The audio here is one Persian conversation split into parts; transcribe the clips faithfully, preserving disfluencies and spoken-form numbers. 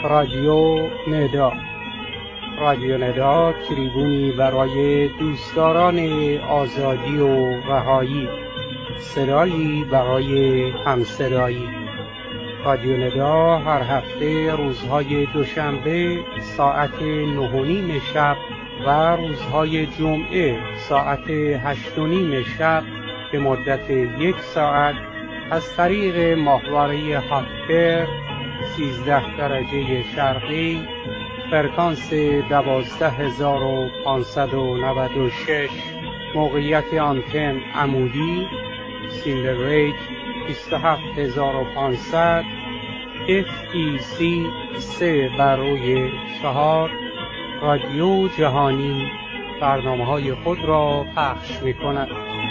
رادیو ندا. رادیو ندا تریبونی برای دوستداران آزادی و رهایی، صدایی برای همصدایی. رادیو ندا هر هفته روزهای دوشنبه ساعت نه و نیم شب و روزهای جمعه ساعت هشت و نیم شب به مدت یک ساعت از طریق ماهواره هاپبرد سیزده درجه شرقی، فرکانس دوازده هزار و پانصد و نود و شش، موقعیت آنتن عمودی، سیمبل ریت بیست و هفت هزار و پانصد، اف ای سی سه بر روی چهار، رادیو جهانی برنامه‌های خود را پخش می‌کند.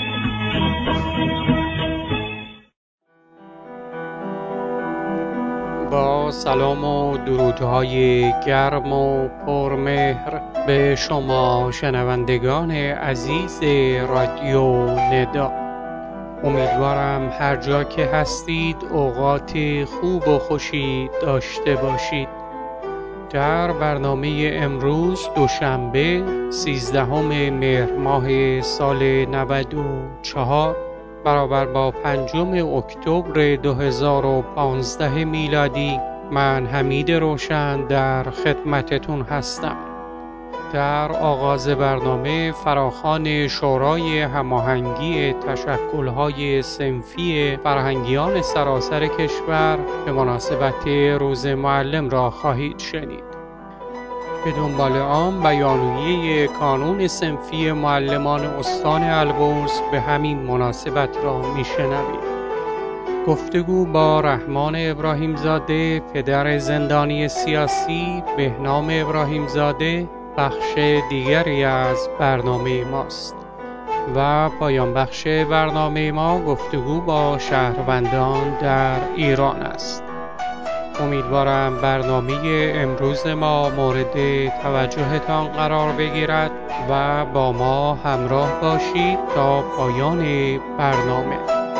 با سلام و درودهای گرم و پرمهر به شما شنوندگان عزیز رادیو ندا. امیدوارم هر جا که هستید اوقات خوب و خوشی داشته باشید. در برنامه امروز دوشنبه سیزدهم مهر ماه سال نود و چهار برابر با پنجم اکتبر دو هزار و پانزده میلادی، من حمید روشن در خدمتتون هستم. در آغاز برنامه فراخوان شورای هماهنگی تشکل‌های صنفی فرهنگیان سراسر کشور به مناسبت روز معلم را خواهید شنید. به دنبال آن بیانیه کانون صنفی معلمان استان البرز به همین مناسبت را میشنوید. گفتگو با رحمان ابراهیم زاده، پدر زندانی سیاسی بهنام ابراهیم زاده، بخش دیگری از برنامه ماست و پایان بخش برنامه ما گفتگو با شهروندان در ایران است. امیدوارم برنامه امروز ما مورد توجهتان قرار بگیرد و با ما همراه باشید تا پایان برنامه.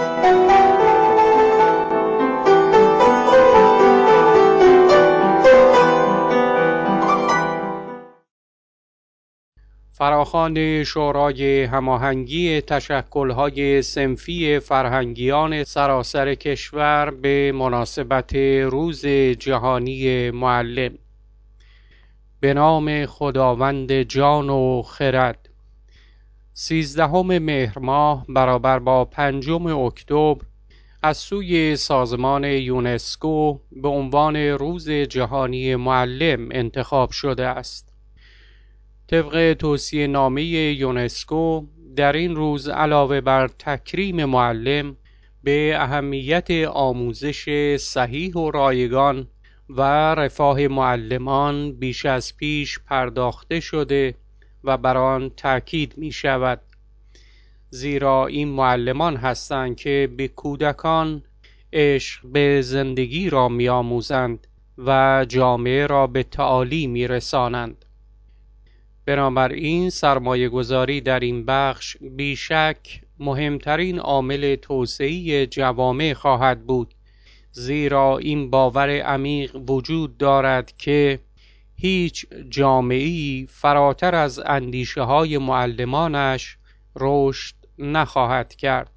فراخوان شورای هماهنگی تشکل‌های صنفی فرهنگیان سراسر کشور به مناسبت روز جهانی معلم. به نام خداوند جان و خرد. سیزدهم مهر ماه برابر با پنجم اکتبر از سوی سازمان یونسکو به عنوان روز جهانی معلم انتخاب شده است. طبق توصیه نامه یونسکو در این روز علاوه بر تکریم معلم به اهمیت آموزش صحیح و رایگان و رفاه معلمان بیش از پیش پرداخته شده و بر آن تاکید می شود، زیرا این معلمان هستند که به کودکان عشق به زندگی را می آموزند و جامعه را به تعالی می رسانند. بنابراین سرمایه گذاری در این بخش بیشک مهمترین عامل توسعه جوامع خواهد بود، زیرا این باور عمیق وجود دارد که هیچ جامعه‌ای فراتر از اندیشه های معلمانش رشد نخواهد کرد.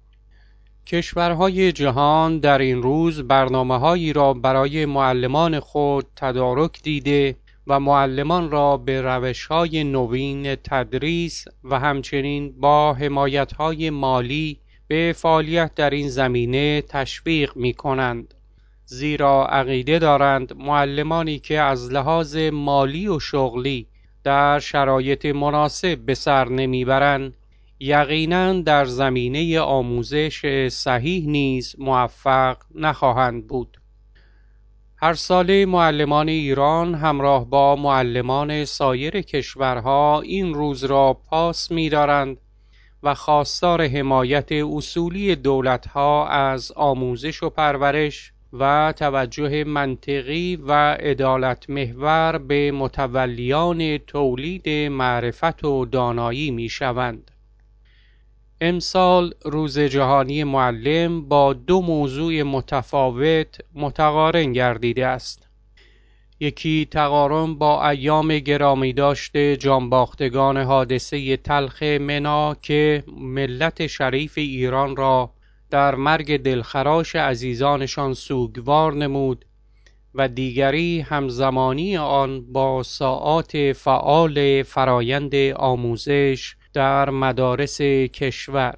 کشورهای جهان در این روز برنامه‌هایی را برای معلمان خود تدارک دیده و معلمان را به روش‌های نوین تدریس و همچنین با حمایت‌های مالی به فعالیت در این زمینه تشویق می‌کنند، زیرا عقیده دارند معلمانی که از لحاظ مالی و شغلی در شرایط مناسب به سر نمیبرند، یقیناً در زمینه آموزش صحیح نیز موفق نخواهند بود. هر ساله معلمان ایران همراه با معلمان سایر کشورها این روز را پاس می‌دارند و خواستار حمایت اصولی دولت‌ها از آموزش و پرورش و توجه منطقی و عدالت محور به متولیان تولید معرفت و دانایی می‌شوند. امسال روز جهانی معلم با دو موضوع متفاوت متقارن گردیده است. یکی تقارن با ایام گرامی داشته جانباختگان حادثه تلخ منا که ملت شریف ایران را در مرگ دلخراش عزیزانشان سوگوار نمود و دیگری همزمانی آن با ساعات فعال فرایند آموزش در مدارس کشور.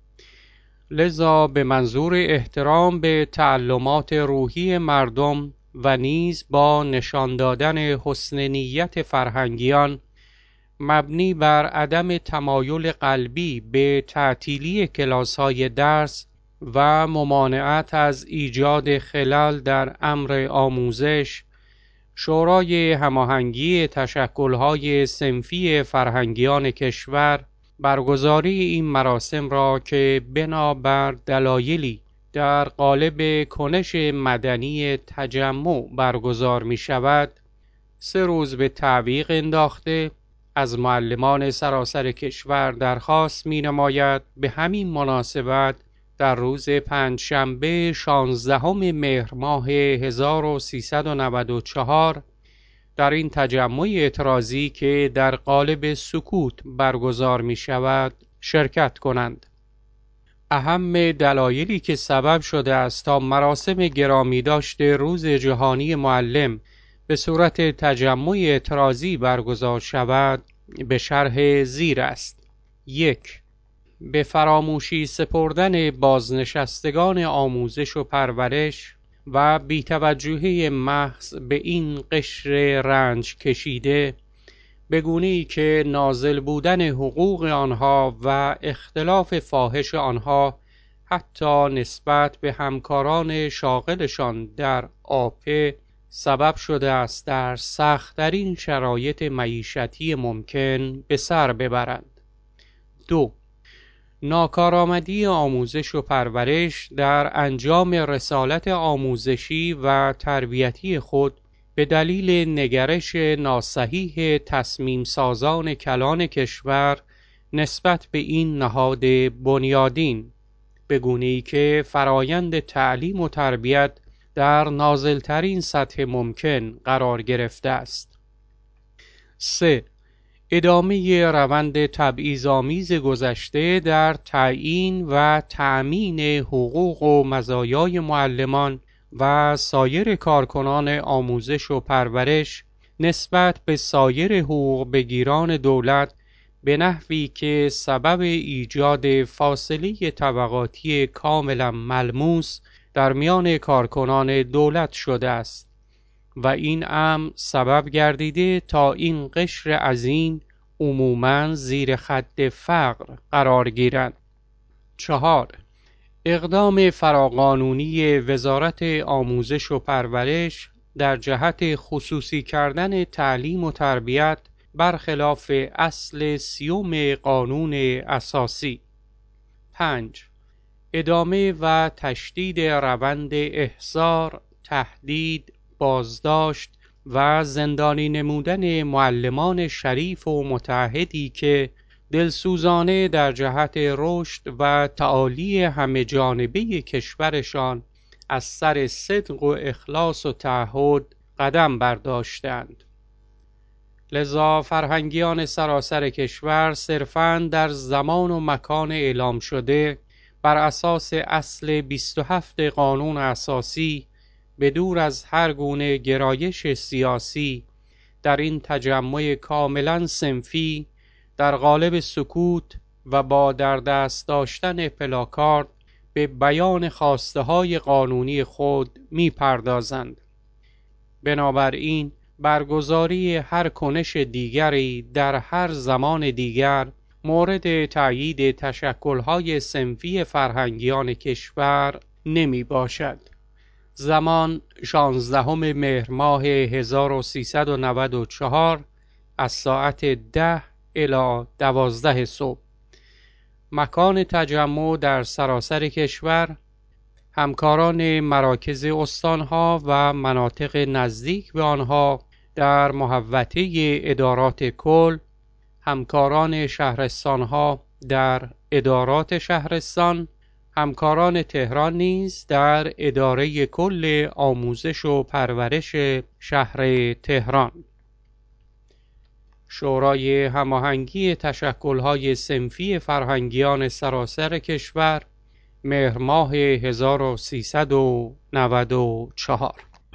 لذا به منظور احترام به تعلمات روحی مردم و نیز با نشان دادن حسن نیت فرهنگیان مبنی بر عدم تمایل قلبی به تعطیلی کلاس‌های درس و ممانعت از ایجاد خلل در امر آموزش، شورای هماهنگی تشکل‌های صنفی فرهنگیان کشور برگزاری این مراسم را که بنابر دلایلی در قالب کنش مدنی تجمع برگزار می شود، سه روز به تعویق انداخته از معلمان سراسر کشور درخواست می نماید به همین مناسبت در روز پنجشنبه شانزدهم مهر ماه هزار و سیصد و نود و چهار در این تجمع اعتراضی که در قالب سکوت برگزار می شود شرکت کنند. اهم دلایلی که سبب شده است تا مراسم گرامی داشته روز جهانی معلم به صورت تجمع اعتراضی برگزار شود به شرح زیر است. یک، به فراموشی سپردن بازنشستگان آموزش و پرورش و بی‌توجهی محض به این قشر رنج کشیده، به گونه‌ای که نازل بودن حقوق آنها و اختلاف فاحش آنها حتی نسبت به همکاران شاغلشان در آپه سبب شده است در سخت‌ترین شرایط معیشتی ممکن به سر ببرند. دو، ناکارآمدی آموزش و پرورش در انجام رسالت آموزشی و تربیتی خود به دلیل نگرش ناصحیح تصمیم سازان کلان کشور نسبت به این نهاد بنیادین، به گونه‌ای که فرایند تعلیم و تربیت در نازلترین سطح ممکن قرار گرفته است. سه، ادامه روند تبعیض‌آمیز گذشته در تعیین و تأمین حقوق و مزایای معلمان و سایر کارکنان آموزش و پرورش نسبت به سایر حقوق بگیران دولت به نحوی که سبب ایجاد فاصله طبقاتی کاملا ملموس در میان کارکنان دولت شده است و این امر سبب گردیده تا این قشر عظیم عموماً زیر خط فقر قرار گیرند. چهار، اقدام فراقانونی وزارت آموزش و پرورش در جهت خصوصی کردن تعلیم و تربیت برخلاف اصل سیوم قانون اساسی. پنج، ادامه و تشدید روند احضار، تهدید، بازداشت و زندانی نمودن معلمان شریف و متعهدی که دلسوزانه در جهت رشد و تعالی همه جانبه کشورشان از سر صدق و اخلاص و تعهد قدم برداشتند. لذا فرهنگیان سراسر کشور صرفاً در زمان و مکان اعلام شده بر اساس اصل بیست و هفت قانون اساسی به دور از هر گونه گرایش سیاسی در این تجمع کاملاً صنفی در قالب سکوت و با در دست داشتن پلاکارد به بیان خواسته های قانونی خود می پردازند. بنابراین برگزاری هر کنش دیگری در هر زمان دیگر مورد تأیید تشکل‌های صنفی فرهنگیان کشور نمی باشد. زمان شانزدهم مهر ماه هزار و سیصد و نود و چهار از ساعت ده الی دوازده صبح. مکان تجمع در سراسر کشور. همکاران مراکز استانها و مناطق نزدیک به آنها در محوطه ادارات کل، همکاران شهرستانها در ادارات شهرستان، همکاران تهران نیز در اداره کل آموزش و پرورش شهر تهران. شورای هماهنگی تشکل‌های صنفی فرهنگیان سراسر کشور، مهر ماه هزار و سیصد و نود و چهار.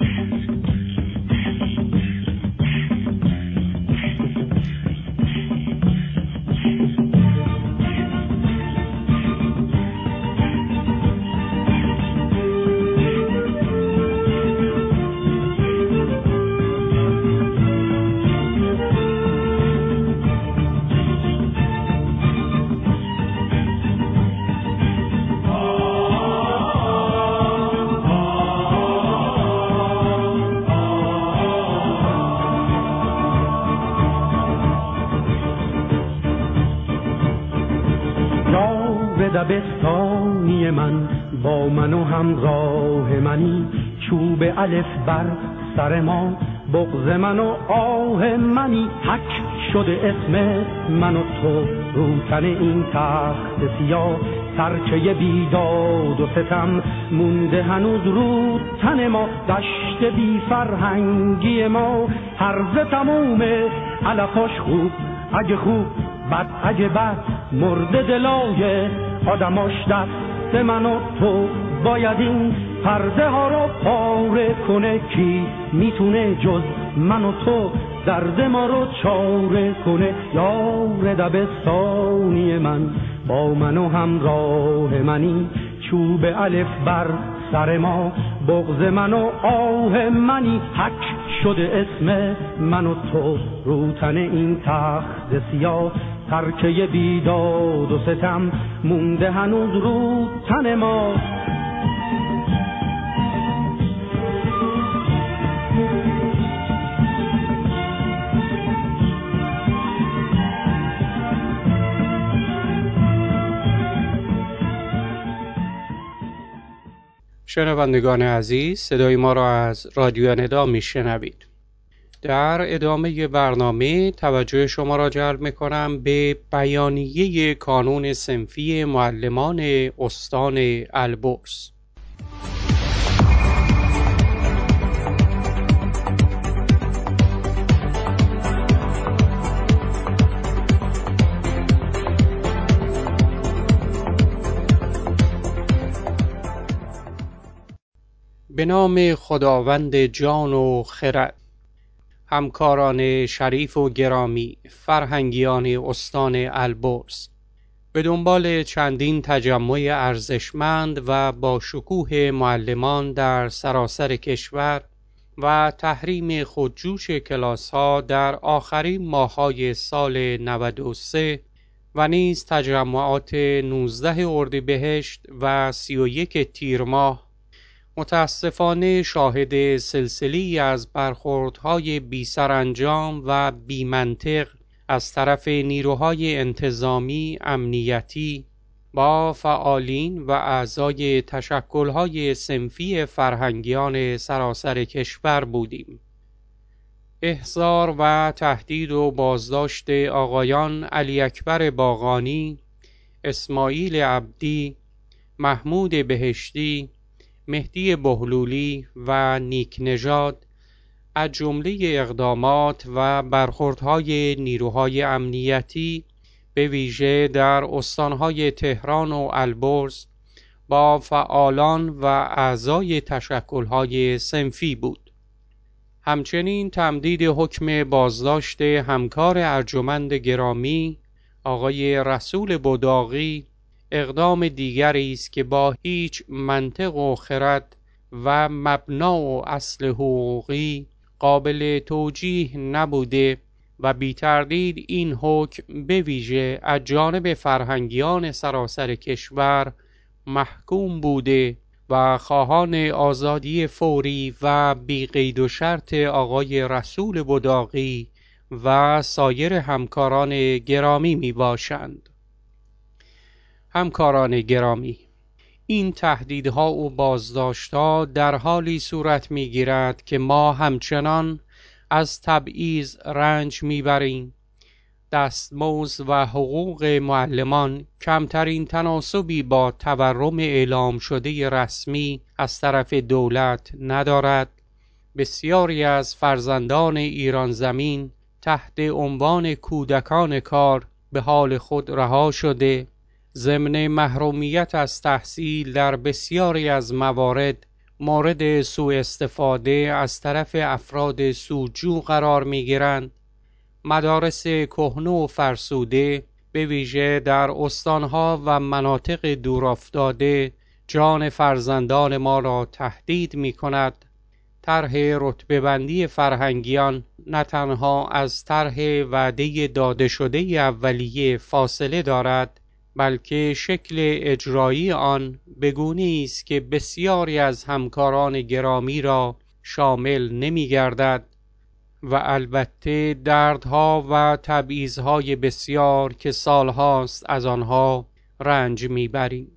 دبستانی من با من و همراه منی، چوب الف بر سر ما بغض من و آه منی، حک شده اسم من و تو رو تن این تخت سیاه، سرچه بیداد و ستم مونده هنوز رو تن ما، دشت بی فرهنگی ما هرزه تمومه علفاش خوب اگه خوب بد اگه بد، مرده دلای آدماش دست من و تو، باید این پرده ها رو پاره کنه، کی میتونه جز من و تو درد ما رو چاره کنه. یار دبستانی من با من و همراه منی، چوب الف بر سر ما بغض من و آه منی، حک شده اسم من و تو رو تن این تخت سیاه، ترکه بیداد و ستم مونده هنوز رو تن ما. شنوندگان عزیز، صدای ما را از رادیو ندا میشنوید. در ادامه برنامه توجه شما را جلب می‌کنم به بیانیه کانون صنفی معلمان استان البرز. به نام خداوند جان و خرد. همکاران شریف و گرامی، فرهنگیان استان البرز، به دنبال چندین تجمع ارزشمند و با شکوه معلمان در سراسر کشور و تحریم خودجوش کلاس ها در آخرین ماه‌های سال نود و سه و نیز تجمعات نوزده اردیبهشت و سی و یک تیر ماه، متاسفانه شاهد سلسله‌ای از برخوردهای بی سرانجام و بی منطق از طرف نیروهای انتظامی امنیتی با فعالین و اعضای تشکل‌های صنفی فرهنگیان سراسر کشور بودیم. احضار و تهدید و بازداشت آقایان علی اکبر باقانی، اسماعیل عبدی، محمود بهشتی، مهدی بهلولی و نیک نژاد، از جمله اقدامات و برخوردهای نیروهای امنیتی به ویژه در استانهای تهران و البرز با فعالان و اعضای تشکل‌های صنفی بود. همچنین تمدید حکم بازداشت همکار ارجمند گرامی آقای رسول بداغی اقدام دیگری است که با هیچ منطق و خرد و مبنا و اصل حقوقی قابل توجیه نبوده و بی تردید این حکم به ویژه از جانب فرهنگیان سراسر کشور محکوم بوده و خواهان آزادی فوری و بی قید و شرط آقای رسول بداغی و سایر همکاران گرامی می باشند. همکاران گرامی، این تهدیدها و بازداشت‌ها در حالی صورت می‌گیرد که ما همچنان از تبعیض رنج می‌بریم. دستمزد و حقوق معلمان کمترین تناسبی با تورم اعلام شده رسمی از طرف دولت ندارد. بسیاری از فرزندان ایران زمین تحت عنوان کودکان کار به حال خود رها شده، ضمن محرومیت از تحصیل در بسیاری از موارد مورد سوء استفاده از طرف افراد سودجو قرار می گیرند. مدارس کهنه و فرسوده به ویژه در استانها و مناطق دورافتاده جان فرزندان ما را تهدید می کند. طرح رتبه‌بندی فرهنگیان نه تنها از طرح وعده داده شده اولیه فاصله دارد، بلکه شکل اجرایی آن به گونه‌ای است که بسیاری از همکاران گرامی را شامل نمی گردد و البته دردها و تبعیض‌های بسیار که سالهاست از آنها رنج میبریم.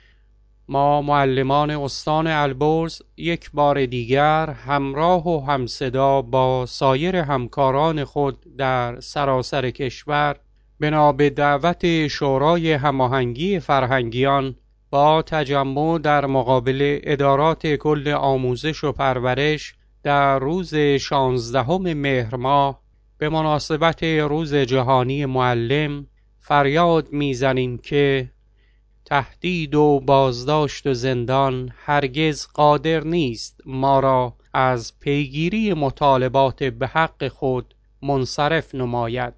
ما معلمان استان البرز یک بار دیگر همراه و همصدا با سایر همکاران خود در سراسر کشور بنا به دعوت شورای هماهنگی فرهنگیان با تجمع در مقابل ادارات کل آموزش و پرورش در روز شانزدهم مهر ماه به مناسبت روز جهانی معلم فریاد میزنیم که تهدید و بازداشت و زندان هرگز قادر نیست ما را از پیگیری مطالبات به حق خود منصرف نماید.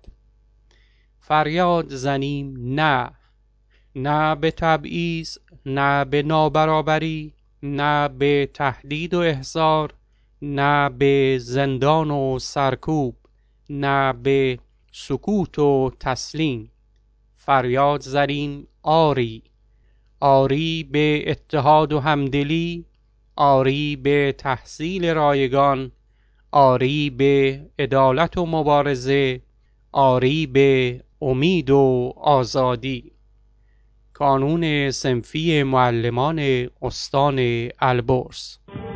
فریاد زنیم نه، نه به تبعیض، نه به نابرابری، نه به تهدید و احضار، نه به زندان و سرکوب، نه به سکوت و تسلیم. فریاد زنیم آری، آری به اتحاد و همدلی، آری به تحصیل رایگان، آری به عدالت و مبارزه، آری به امید و آزادی. کانون صنفی معلمان استان البرز.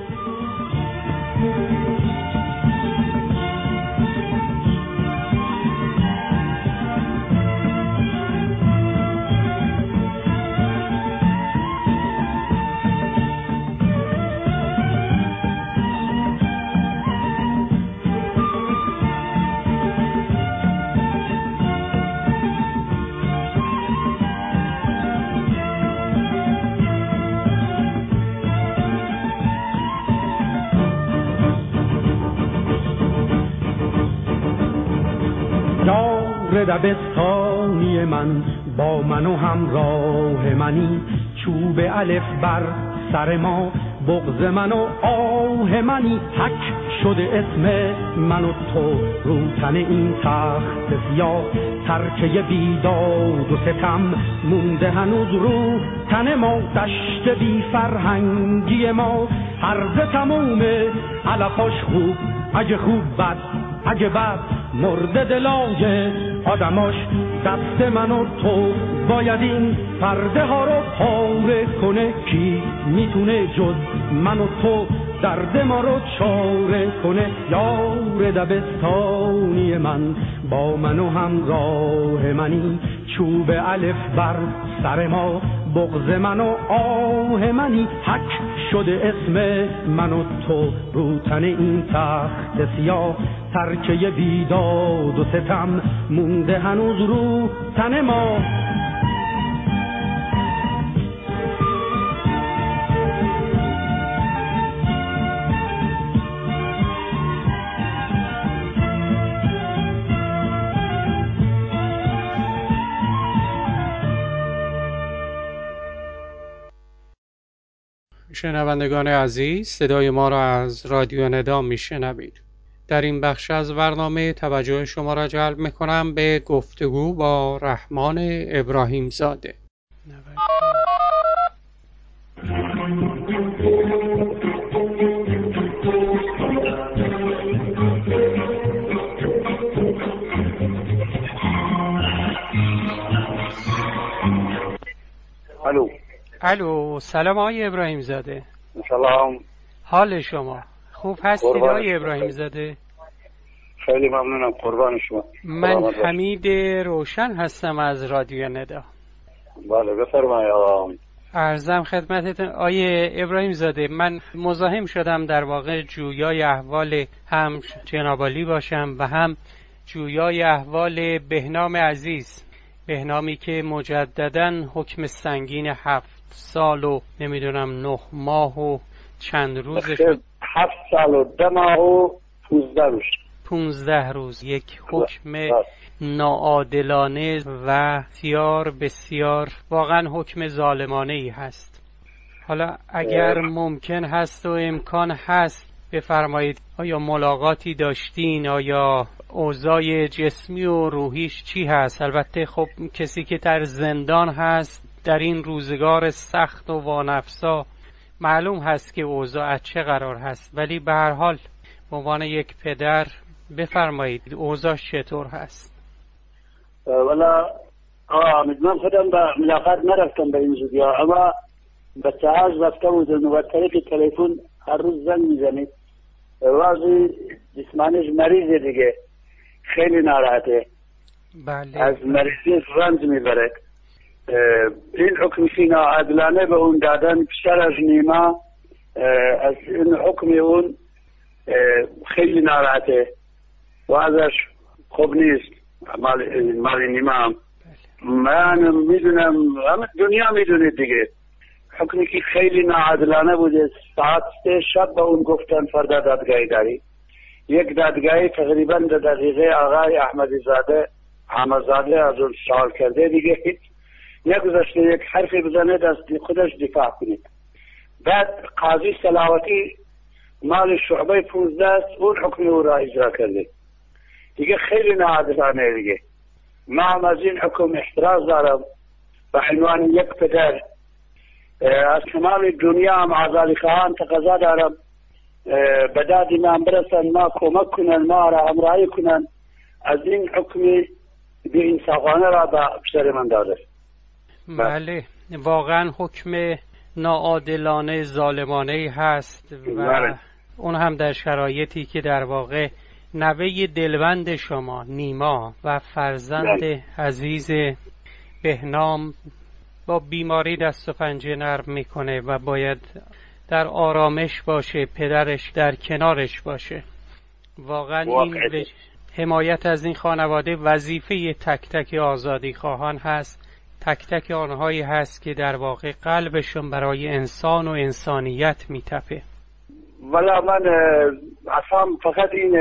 دبستانی من با من و همراه منی، چوب الف بر سر ما بغض من و آه منی. حک شده اسم من و تو رو تن این تخت سیاه، ترکه بیداد و ستم مونده هنوز رو تن ما. دشت بی فرهنگی ما هرزه تمومه علفاش خوب، اگه خوب بد، اگه بد مرده دلای آدماش. دست من و تو باید این پرده ها رو پاره کنه، کی میتونه جز من و تو درد ما رو چاره کنه. یار دبستانی من با من و همراه منی، چوب الف بر سر ما بغض من و آه منی. حک شده اسم من و تو رو تن این تخت سیاه، ترکه بیداد و ستم مونده هنوز رو تن ما. شنوندگان عزیز، صدای ما را از رادیو ندا میشنوید. در این بخش از برنامه توجه شما را جلب میکنم به گفتگو با رحمان ابراهیم زاده. الو الو، سلام آقای ابراهیم زاده. سلام. حال شما خوب هستید آقای ابراهیم زاده؟ خیلی ممنونم، قربان شما. من حمید روشن هستم از رادیو ندا. بله بفرمایید آقا. عرضم خدمتتون آیه ابراهیم زاده، من مزاحم شدم در واقع جویای احوال هم جناب عالی باشم و هم جویای احوال بهنام عزیز، بهنامی که مجدداً حکم سنگین هفت سال و نمیدونم نه ماه و چند روز شد، هفت سال و ده ماه و پونزده روز پونزده روز یک حکم ناعادلانه و بسیار بسیار واقعا حکم ظالمانه ای هست. حالا اگر ممکن هست و امکان هست بفرمایید آیا ملاقاتی داشتین؟ آیا اوضاع جسمی و روحیش چی هست؟ البته خب کسی که در زندان هست در این روزگار سخت و وانفسا معلوم هست که اوضاع چه قرار هست، ولی به هر حال به عنوان یک پدر بفرمایید اوضاع چطور هست؟ والا آه من خودم به ملاقات نرفتم به این زودی، اما به تعاج رفته بودم و طریق تلفن هر روز زنگ میزنید. وضعی جسمانیش مریضه دیگه، خیلی ناراحته. بله. از مریضی رنج میبره. این حکمشی ناعادلانه به اون دادن بیشتر از نیما، از این حکم اون خیلی ناراحته و ازش خوب نیست. مال مال نیما من میدونم، همه دنیا میدونه دیگه، حکمی که خیلی ناعادلانه بوده. ساعت سه شب به اون گفتن فردا دادگاهی داری. یک دادگاهی تقریبا در دقیقه آقای احمدی زاده احمدزاده از اون سوال کرده دیگه، هیچ نگذاشته یک حرفی بزنه دست خودش دفاع کنید. بعد قاضی سلاوتی مال شعبه پونزده است، اون حکم او را اجرا کرده دیگه، خیلی ناعادلانه دیگه. ما هم از این حکم احتراز دارم به عنوان یک پدر. از تمام دنیا هم عزالی خواهان تقاضا دارم به داد من برسن، ما کمک کنن، ما را همراهی کنن. از این حکم بی انصافانه را به پسر من داده. بله واقعا حکم ناعادلانه ظالمانه هست و بله. اون هم در شرایطی که در واقع نوه دلوند شما نیما و فرزند بله. عزیز بهنام با بیماری دست و پنجه نرم میکنه و باید در آرامش باشه، پدرش در کنارش باشه. واقعا این حمایت از این خانواده وظیفه تک تک آزادی خواهان هست، تک تک آنهایی هست که در واقع قلبشون برای انسان و انسانیت میتپه. والا من اصلا فقط این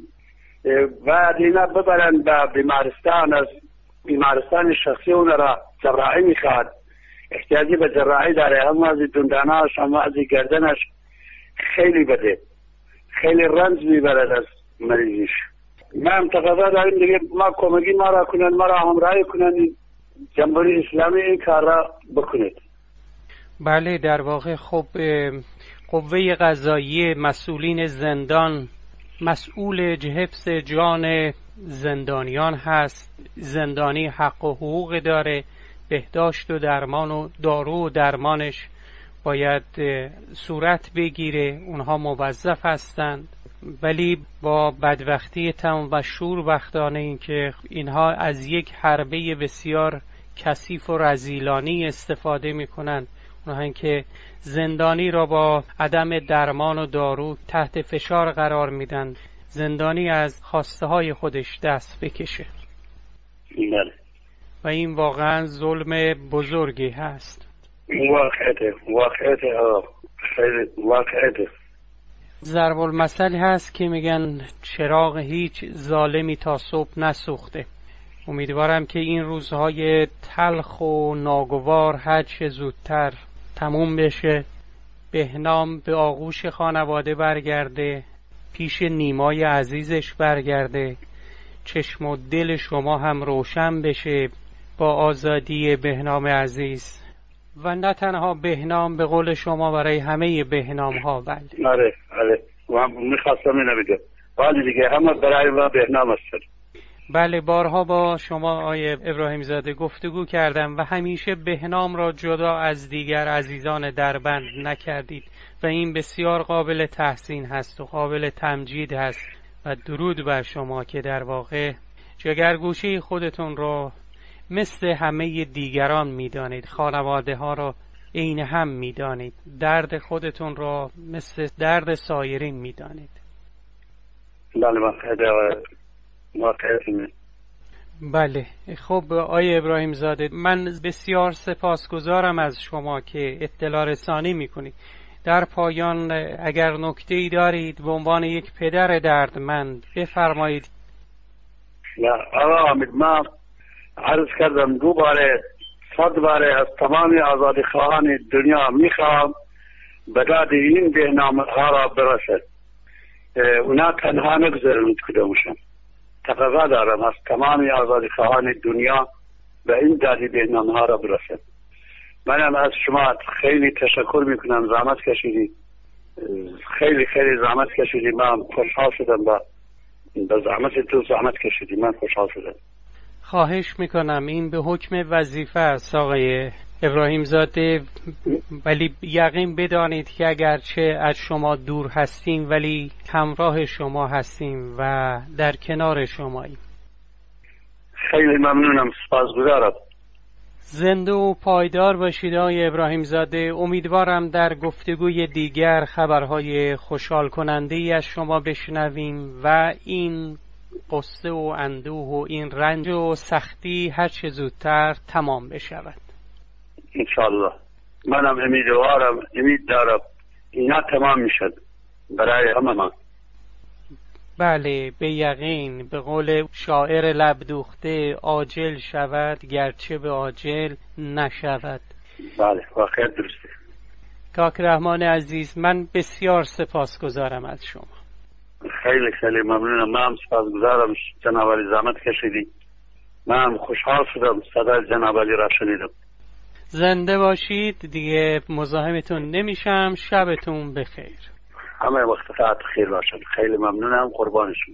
بعد اینا ببرن به بیمارستان، از بیمارستان شخصی اون را جراحی میخواد، احتیاجی به جراحی داره، هم از دنداناش هم از گردنش خیلی بده، خیلی رنج میبرد از مریضیش. من تقاضا داریم دیگه ما کمکی ما را کنن، ما را همراهی کنن، جمهوری اسلامی این کار را بکنید. بله در واقع خب قوه قضاییه، مسئولین زندان مسئول حفظ جان زندانیان هست. زندانی حق و حقوق داره، بهداشت و درمان و دارو و درمانش باید صورت بگیره، اونها موظف هستند. ولی با بدبختی تمام و شور وقتانه این که اینها از یک حربه بسیار کثیف و رذیلانه استفاده میکنن، اونها که زندانی را با عدم درمان و دارو تحت فشار قرار میدن، زندانی از خواسته های خودش دست بکشه. بله. و این واقعا ظلم بزرگی هست. واقعیته واقعیته خیلی واقعیته. ضرب المثل هست که میگن چراغ هیچ ظالمی تا صبح نسوخته. امیدوارم که این روزهای تلخ و ناگوار هر چه زودتر تموم بشه، بهنام به آغوش خانواده برگرده، پیش نیمای عزیزش برگرده، چشم و دل شما هم روشن بشه با آزادی بهنام عزیز. و نه تنها بهنام، به قول شما برای همه بهنام ها. بله آره آره میخواستم اینو بگم، ولی دیگه همه برای ما بهنام هست. بله بارها با شما آیه ابراهیم زاده گفتگو کردم و همیشه بهنام را جدا از دیگر عزیزان دربند نکردید و این بسیار قابل تحسین هست و قابل تمجید هست و درود بر شما که در واقع جگرگوشه خودتون رو مثل همه دیگران میدانید، خانواده ها رو عین هم میدانید، درد خودتون رو مثل درد سایرین میدانید. بله واقعا. بله. خب آقای ابراهیم زاده، من بسیار سپاسگزارم از شما که اطلاع رسانی میکنید. در پایان اگر نکته‌ای دارید به عنوان یک پدر دردمند بفرمایید. نه آقا حامد، من عرض کردم دو باره صد باره از تمام آزادی خواهان دنیا میخوام به داد این بهنامه ها را برسد. اونا تنها نگذارند کدومشون. تقاضا دارم از تمام آزادی خواهان دنیا به این دادی بهنامه ها را برسد. منم از شما خیلی تشکر میکنم، زحمت کشیدی، خیلی خیلی زحمت کشیدی. من خوشحال شدم با به زحمت تو زحمت کشیدی، من خوشحال شدم. خواهش میکنم، این به حکم وظیفه است آقای ابراهیم زاده، ولی یقین بدانید که اگرچه از شما دور هستیم ولی همراه شما هستیم و در کنار شماییم. خیلی ممنونم، سپاسگزارم. زنده و پایدار باشید آقای ابراهیم زاده. امیدوارم در گفتگوی دیگر خبرهای خوشحال کننده ای از شما بشنویم و این قصه و اندوه و این رنج و سختی هر چه زودتر تمام بشود انشالله. منم امیدوارم، امید دارم اینا تمام میشد برای همه ما. بله به یقین، به قول شاعر لب دوخته، عاجل شود گرچه به عاجل نشود. بله واقعا درسته. کاک رحمان عزیز، من بسیار سپاسگزارم از شما. خیلی خیلی ممنونم. من سپاسگزارم جناب علی، زحمت کشیدی. من خوشحال شدم صدای جناب علی را شنیدم. زنده باشید. دیگه مزاحمتون نمیشم. شبتون بخیر. همه وقت ساعت خیر باشد. خیلی ممنونم، قربان شما.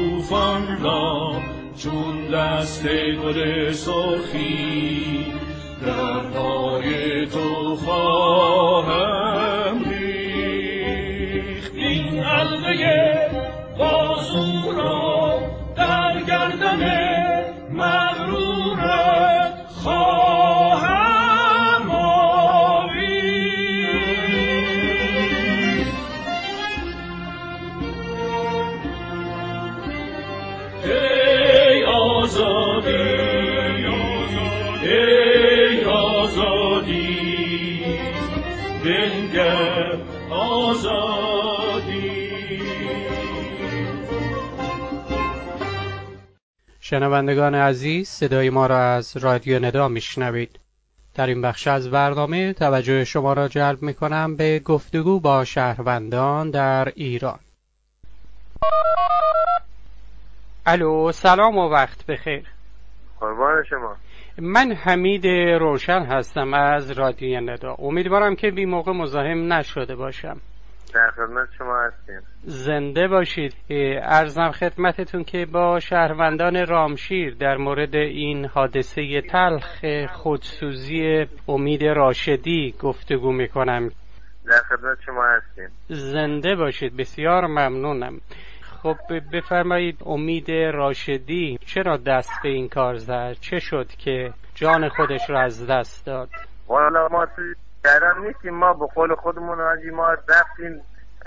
شکوفان را چون دست گل سرخی دردهای تو خواهم ریخت، این حلقه بازو را در گردن مغرورت خواهم آویخت. ای آزادی، ای آزادی، بنگر آزادی. شنوندگان عزیز، صدای ما را از رادیو ندا میشنوید. در این بخش از برنامه توجه شما را جلب میکنم به گفتگو با شهروندان در ایران. الو، سلام و وقت بخیر. قربان شما. من حمید روشن هستم از رادیو ندا. امیدوارم که بی موقع مزاحم نشده باشم. در خدمت شما هستیم. زنده باشید. عرضم خدمتتون که با شهروندان رامشیر در مورد این حادثه تلخ خودسوزی امید راشدی گفتگو میکنم. در خدمت شما هستیم. زنده باشید، بسیار ممنونم. خب بفرمایید، امید راشدی چرا دست به این کار زد؟ چه شد که جان خودش را از دست داد؟ والا ما تو جریان نیستیم. ما به قول خودمون آجی ما رفتیم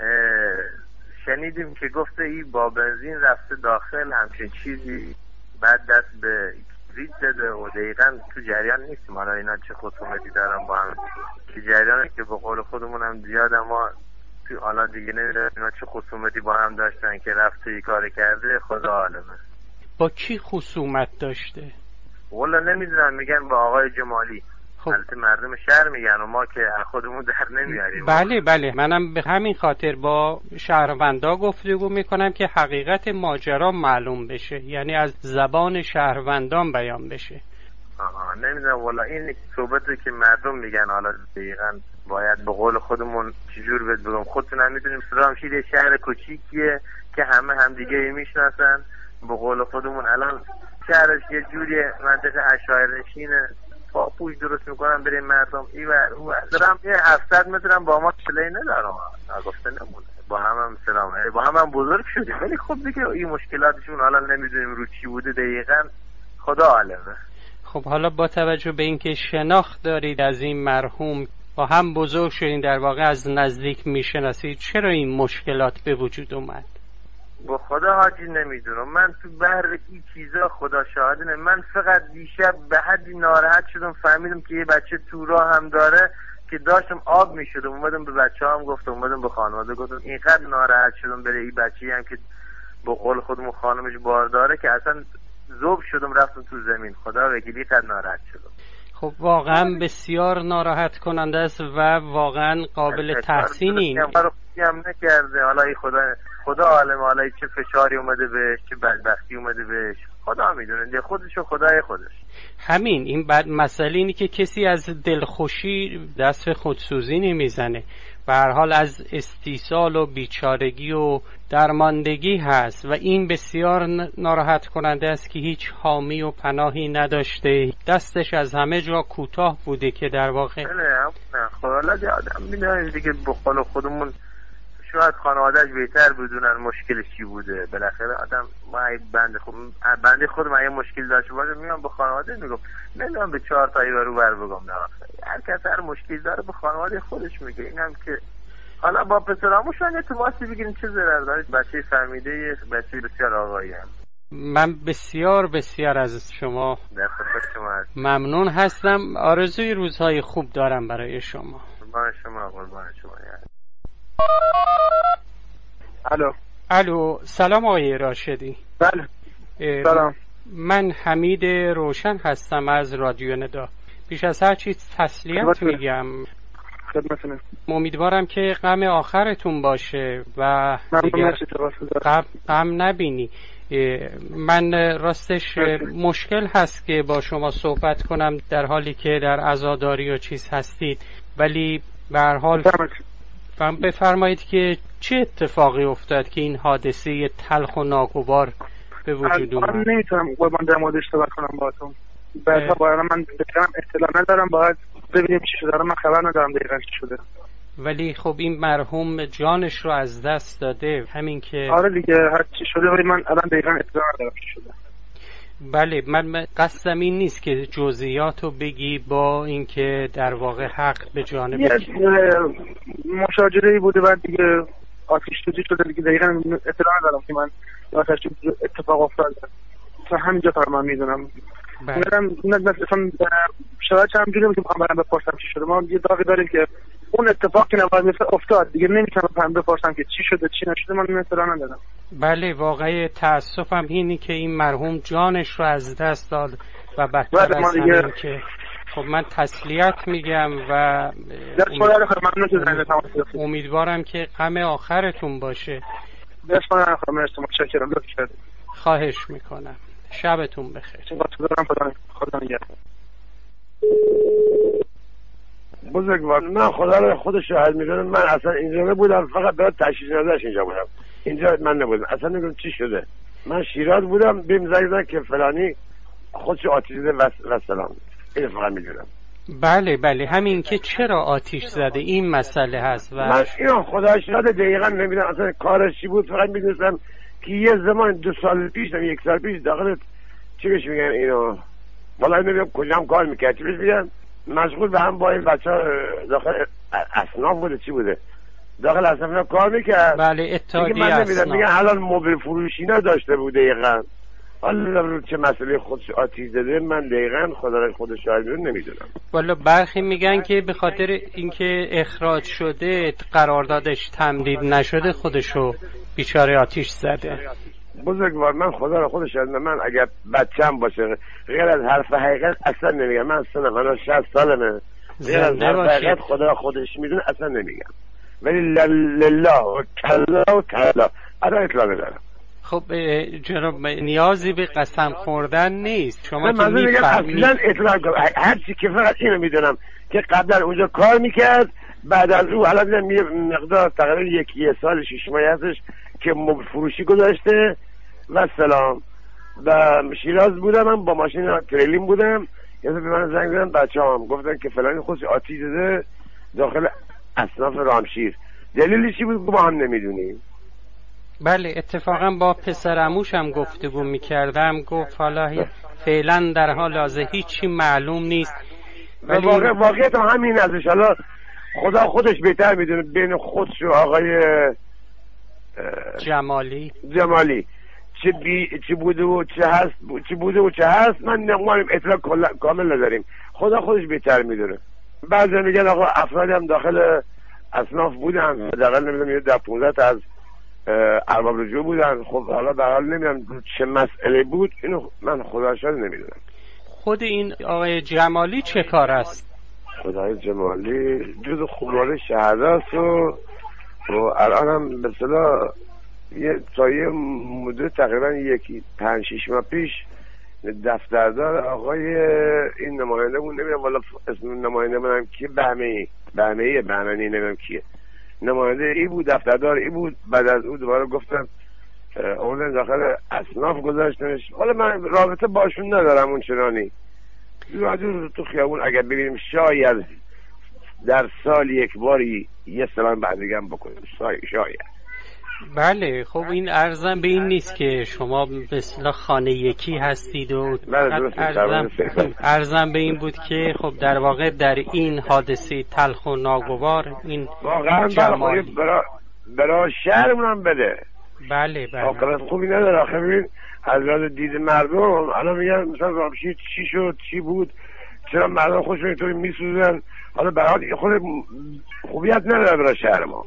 شنیدیم که گفته ای با بنزین رفته داخل همچین چیزی، بعد دست به کبریت زده و دقیقا تو جریان نیستیم. حالا اینا چه خصومتی دارن با هم که جریانه که به قول خودمون هم زیاد، اما تو حالا دیگه نمیدونم اینا چه خصومتی با هم داشتن که رفته ای کار کرده. خدا عالمه. با کی خصومت داشته؟ والا نمیدونم، میگن با آقای جمالی. خب البته مردم شهر میگن و ما که خودمون در نمیاریم. بله بله، منم به همین خاطر با شهروندا گفتگو میکنم که حقیقت ماجرا معلوم بشه، یعنی از زبان شهروندان بیان بشه. آها نمیدونم والا، این صحبتی که مردم میگن حالا دقیقاً باید به قول خودمون چجور بهت بگم، خودتون هم میدونیم رامشیر شهر کوچیکیه که همه همدیگه میشناسن. به قول خودمون الان شهرش یه جوری منطقه عشایرنشینه، با پوش درست میکنن برای مردم. این و دارم یه هفتصد مترم با ما چلی ندارم، نگفته نمونه. با هم هم سلام با هم هم بزرگ شدیم، ولی خب دیگه این مشکلاتشون حالا نمیدونیم رو چی بوده دقیقاً. خدا عالمه. خب حالا با توجه به اینکه شناخت دارید از این مرحوم، با هم بزرگ شدین، در واقع از نزدیک میشناسید، چرا این مشکلات به وجود اومد؟ با خدا حاجی نمیدونم، من تو بحر این چیزا خدا شاهدنه. من فقط دیشب به حدی ناراحت شدم، فهمیدم که یه بچه تو راه هم داره که داشتم آب میشدم، اومدم به بچه هم گفتم، اومدم به خانواده گفتم، اینقدر ناراحت شدم برای این بچه‌ای هم که با قول خودمون خانمش بار داره که اصلا ذوب شدم رفتم تو زمین. خدا وکیلی قد ناراحت شدم. خب واقعا بسیار ناراحت کننده است و واقعا قابل تحسینی. هم نکرده، حالا ای خدا خدا عالم، حالا چه فشاری اومده بهش، چه بدبختی اومده بهش، خدا میدونه دیگه، خودش و خدای خودش. همین این بعد مسئله اینه که کسی از دلخوشی دست به خودسوزی نمیزنه، به هر حال از استیصال و بیچارگی و درماندگی هست و این بسیار ناراحت کننده است که هیچ حامی و پناهی نداشته، دستش از همه جا کوتاه بوده که در واقع نه نه خدا آدم میدونه دیگه، به قول خودمون شاید خانواده‌اش بهتر بدونن مشکلش چی بوده. بالاخره آدم ما بنده خود بنده خود ما یه مشکل داشته باشه میام به خانواده میگم، نمیام به چهار تایی برو بر بگم. نه هر کس هر مشکل داره به خانواده خودش میگه. اینم که حالا با پسراموشان تماسی بگیرین چه ضرر داره. بچه فهمیده، بچه بسیار آقایی هم. من بسیار بسیار از شما در خدمت شما هستم. ممنون هستم. آرزوی روزهای خوب دارم برای شما. قربان شما، قربان شما. الو الو، سلام آقای راشدی. بله سلام. من حمید روشن هستم از رادیو ندا. پیش از هر چیز تسلیت میگم. خدمتتون. امیدوارم که غم آخرتون باشه و دیگر غم, غم نبینی. من راستش مشکل هست که با شما صحبت کنم در حالی که در عزاداری و چیز هستید، ولی به هر حال فهم بفرمایید که چه اتفاقی افتاد که این حادثه تلخ و ناگوار به وجود اومد. من نمیتونم قربان در موردش صحبت کنم باهاتون. بعد باید من دقیقا اطلاع ندارم، باید ببینیم چی شده. من خبر ندارم دقیقا چی شده. ولی خب این مرحوم جانش رو از دست داده، همین که آره دیگه هر چی شده، ولی من الان دقیقا اطلاع ندارم چی شده. بله، من قصدم این نیست که جزئیات رو بگی، با اینکه در واقع حق به جانب یه مشاجره بوده بعد دیگه آتش سوزی شده دیگه، دقیقا اطلاع ندارم که من آتش سوزی اتفاق افتاد. تا همینجا تا من میدونم. میرم نه مثلا شاید هم جوری که میخوام برام بپرسم چی شده. ما یه داغی داریم که اون اتفاق که نباید مثل افتاد دیگه، نمیتونم برام بپرسم که چی شده چی نشده، من اطلاع ندارم. بله، واقعا تاسفم اینه که این مرحوم جانش رو از دست داد و بدتر از همین که خب من تسلیت میگم و امید... امیدوارم که غم آخرتون باشه. خواهش میکنم. شبتون بخیر. بزرگوار، من خدا رو خود شاهد میدونم، من اصلا اینجا نبودم، فقط برای تشخیص نداشت اینجا بودم، اینجا من نبودم، اصلا نمیدونم چی شده. من شیراز بودم، بهم زنگ زدن که فلانی خودش آتیش زده و سلام. این فقط میدونم. بله بله، همین که چرا آتیش زده این مسئله هست و من اینو خدا شاهد دقیقا نمیدونم اصلا کارش چی بود. فقط میدونستم که یه زمان دو سال پیش یک سال پیش داخل چی بهش میگن اینو، والا نمیدونم کجام کار میکرد، چی بهش میگن، مشغول به هم با این بچه ها داخل اصناف بوده چی بوده، داخل اصناف کار میکرد. بله، اتحادیه اصناف. میگن الان موبیل فروشی نداشته بود دقیقا. حالا رو چه مسئله خودش آتیش زده من دقیقا خدا خود شاهد نمیدونم. والا برخی میگن که به خاطر اینکه اخراج شده قراردادش تمدید نشده خودشو بیچاره آتیش زده. بزرگوار، من خدا رو خودش شاهد، من اگر بچم باشه غیر از حرف حقیقت اصلا نمیگم. من اصلا من شصت سالمه، غیر از حرف حقیقت خدا خودش میدونه اصلا نمیگم. ولی لله و کلا و کلا الان اطلاع ندارم. خب جناب نیازی به قسم خوردن نیست، شما که میفهمید. اصلا اطلاع هر چی که فقط اینو میدونم که قبلا اونجا کار میکرد، بعد از او الان دیدم یه مقدار تقریبا یک یه سال شش ماهی هستش که موبیل فروشی گذاشته و سلام. و شیراز بودم، من با ماشین تریلین بودم، یه به من زنگ زدن بچه‌ام گفتن که فلانی خودش آتیش زده داخل اصناف رامشیر. دلیلش چی بود ما هم نمیدونیم. بله، اتفاقا با پسر عموش هم گفتگو میکردم، گفت حالا فعلا در حال حاضر هیچی معلوم نیست. ولی واقع واقعیت هم همین ازش، حالا خدا خودش بهتر میدونه بین خودش و آقای جمالی جمالی چه بی چه بوده و چه هست چه بوده و چه هست. من نمیدونم، اطلاع کامل نداریم، خدا خودش بهتر میدونه. بعضی میگن آقا افرادی هم داخل اصناف بودن، داخل نمیدونم یه ده پانزده تا از ارباب رجوع بودن. خب حالا به حال نمیدونم چه مسئله بود، اینو من خدا شاید نمیدونم. خود این آقای جمالی چه کار است؟ خدای جمالی جز خانواده شهدا است و و الان هم به اصطلاح یه تا یه مدت تقریبا یکی پنج شش ماه پیش دفتردار آقای این نماینده بود، نمیدونم والا اسم نماینده منم کیه، بهمنی بهمنی بهمنی نمیدونم کیه، نماینده ای بود، دفتردار ای بود. بعد از اون دوباره گفتم اون داخل اصناف گذاشتنش. حالا من رابطه باشون ندارم اون چنانی، راجع تو خیابون اگر ببینیم شاید در سال یک باری یه سلام بعدیگم بکنیم، شاید. بله، خب این ارزم به این نیست که شما به اصطلاح خانه یکی هستید و ارزم, ارزم به این بود که خب در واقع در این حادثه تلخ و ناگوار این واقعا برای برای شهرمون هم بده. بله بله واقعا خوبی نداره. آخه ببین از لحاظ دید مردم الان میگن مثلا رامشیر چی شد چی بود، چرا مردم خودشون اینطوری میسوزن، حالا برای خود خوبیت نداره برای شهر ما.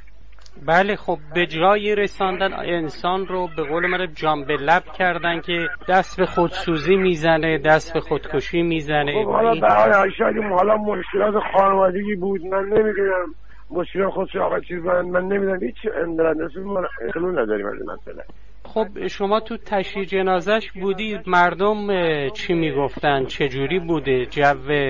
بله، خب به جای رساندن انسان رو به قول من جان به لب کردن که دست به خودسوزی میزنه، دست به خودکشی میزنه. خب حالا برای شاید حالا مشکلات خانوادگی بود، من نمیدونم مشکلات خودش آقا چیز من من نمیدونم، هیچ اندرنسی ما اطلاع نداریم از مثلا. خب شما تو تشییع جنازش بودید، مردم چی میگفتن؟ چه جوری بوده جو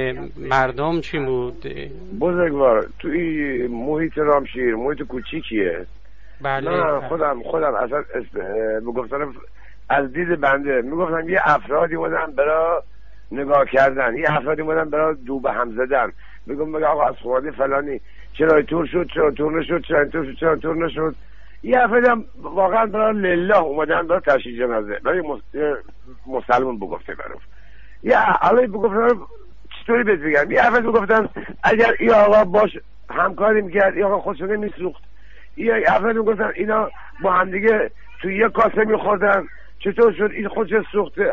مردم؟ چی بود؟ بزرگوار تو این محیط رامشیر محیط کوچیکیه. بله من خودم خودم اصلا میگفتم از دید بنده میگفتم یه افرادی بودن برای نگاه کردن، یه افرادی بودن برای دو به هم زدن، بگم بگم آقا از خواهد فلانی چرا تور شد، چرا تور نشد، چرا تور شد، چرا تور نشد. یه افرادی هم واقعا برای لله اومدن برای تشییع جنازه، برای مسلمان بگفته برام. یه علی بگفتن چطوری بهت بگم، یه افرادی بگفتن اگر این آقا باش همکاری میکرد این آقا خودشو نمیسوخت. یه افرادی بگفتن اینا با هم دیگه توی یه کاسه میخوردن چطور شد این خودش سوخته.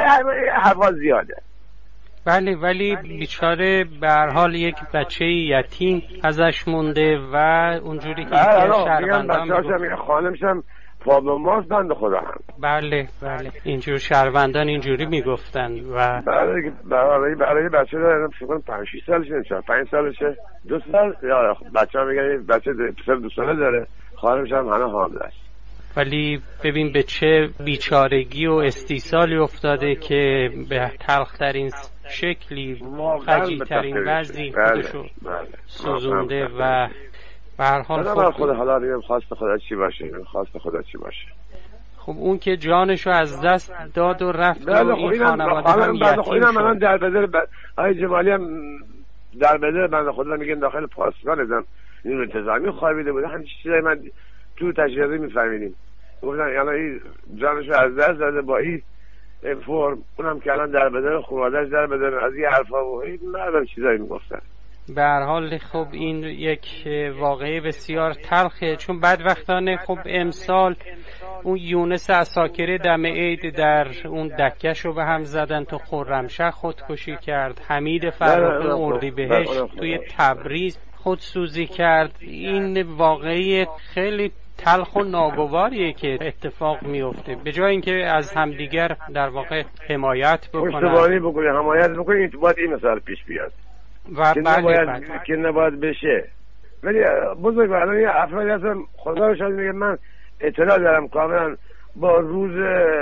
حرفا زیاده. بله، ولی بیچاره به هر حال یک بچه یتیم ازش مونده و اونجوری که شهروندان میگن خانمشم پا به ماست بنده خدا هم. بله بله اینجور شهروندان اینجوری میگفتن و برای برای برای بچه دارم فکر کنم پنج شش سالشه نمیشه پنج سالشه دو سال یا بچه‌ها میگن بچه پسر دو ساله داره، خانمشم هنوز حامله است. ولی ببین به چه بیچارگی و استیصالی افتاده که به تلخترین شکلی خجیل‌ترین وضعی خودشو سوزونده و به هر حال خب خدا حالا میگم خواست خدا چی باشه، خواست خدا چی باشه. خب اون که جانشو از دست داد و رفت و این خانواده هم یتیم شد. اینم الان در بدر آقای جمالی هم در بدر بنده خدا میگن داخل پاسگاه ازم این انتظامی خوابیده بوده، همین چیزای من تو تجربه میفهمیدیم. گفتن یعنی این جانشو از دست داده با این فرم، اونم که الان در بدر خانواده‌اش در بدر از این حرفا و این مردم چیزایی میگفتن. به هر حال خب این یک واقعه بسیار تلخه، چون بعد وقتانه خب امسال اون یونس عساکری دم عید در اون دکه‌شو به هم زدن، تو خرمشهر خودکشی کرد، حمید فرخی اردیبهشت توی تبریز خودسوزی کرد. این واقعه خیلی تلخ و ناگواریه که اتفاق میفته، به جای اینکه از همدیگر در واقع حمایت بکنن پشتیبانی بکنه حمایت بکنه تو باید این مثال پیش بیاد و که بله نباید بله. که نباید بشه. ولی بزرگ الان یه افرادی هستن خدا رو شاید میگه من اطلاع دارم کاملا با روز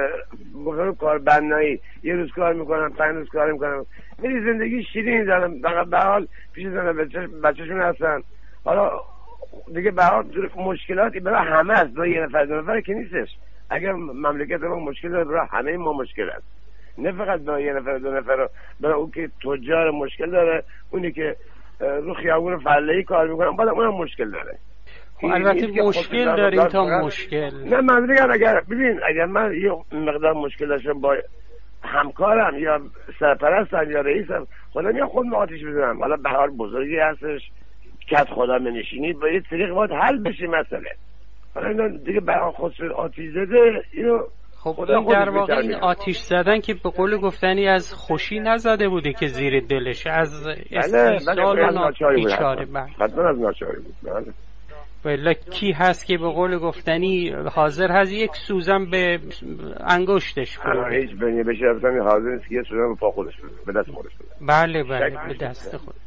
بخیر کار بنایی یه روز کار میکنم پنج روز کار میکنم، ولی زندگی شیرین دارم فقط به حال پیش زنم بچه‌شون هستن. حالا دیگه به حال مشکلاتی برای همه است، برای یه نفر دو نفر که نیستش. اگر مملکت ما مشکل داره برای همه ما مشکل است، نه فقط برای یه نفر دو نفر. برای اون که تجار مشکل داره، اونی که رو خیابون فله‌ای کار میکنه بعد اونم مشکل داره. خب البته مشکل داریم تا مشکل نه من میگم اگر ببین اگر من یه مقدار مشکل داشتم با همکارم یا سرپرستم یا رئیسم خدا میگم خود ما آتیش بزنم. حالا به هر بزرگی هستش که خدا منشینی با یه طریق باید حل بشه مسئله. حالا اینا دیگه برای خودشون آتیش زده اینو خب این در واقع این آتیش زدن که به قول گفتنی از خوشی نزده بوده که زیر دلش، از استیصال و ناچاری بود. حتما از ناچاری بود. بله ولی کی هست که به قول گفتنی حاضر هست یک سوزن به انگشتش بره؟ هیچ بنی بشه اصلا حاضر نیست که یه سوزن به پا خودش بده، به دست خودش بده. بله بله به دست خود.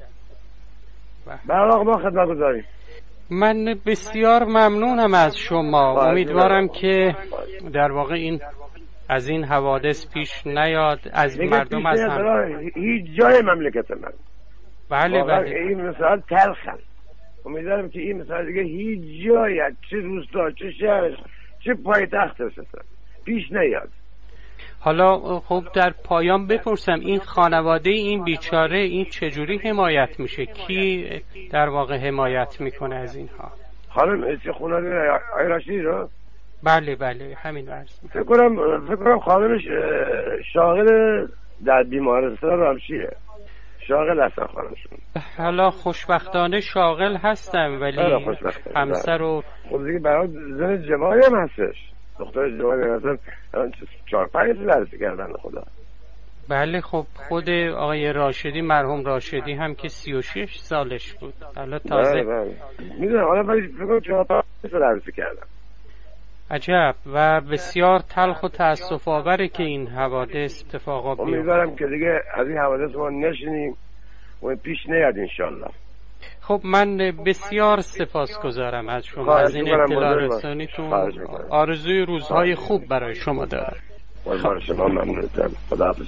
بله آقا ما خدمت گذاریم. من بسیار ممنونم از شما. امیدوارم که در واقع این از این حوادث پیش نیاد، از مردم از هم هیچ جای مملکت من. بله بله این مثال تلخن. امیدوارم که این مثال دیگه هیچ جایی چه روستا چه شهرش چه پایتختش پیش نیاد. حالا خب در پایان بپرسم این خانواده این بیچاره این چجوری حمایت میشه؟ کی در واقع حمایت میکنه از اینها؟ خانم چه خانواده آیراشی رو؟ بله بله همین عرض فکر کنم فکر کنم خانمش شاغل در بیمارستان رامشیه، شاغل هستن خانمشون. حالا خوشبختانه شاغل هستن ولی همسر و خب دیگه برای زن جوانی هم هستش، دختر جوانی هستن چهار پنج درسی کردن خدا. بله خب خود آقای راشدی مرحوم راشدی هم که سی و شش سالش بود حالا تازه بله بله میدونم حالا ولی فکر کنم چهار پنج درسی کردن. عجب و بسیار تلخ و تأسف آوره که این حوادث اتفاقا بیفته. امیدوارم که دیگه از این حوادث ما نشینیم و پیش نیاد انشالله. خب من بسیار سپاسگزارم از شما از این اطلاع رسانیتون. آرزوی روزهای خوب برای شما دارم. قربان شما ممنونم. خداحافظ.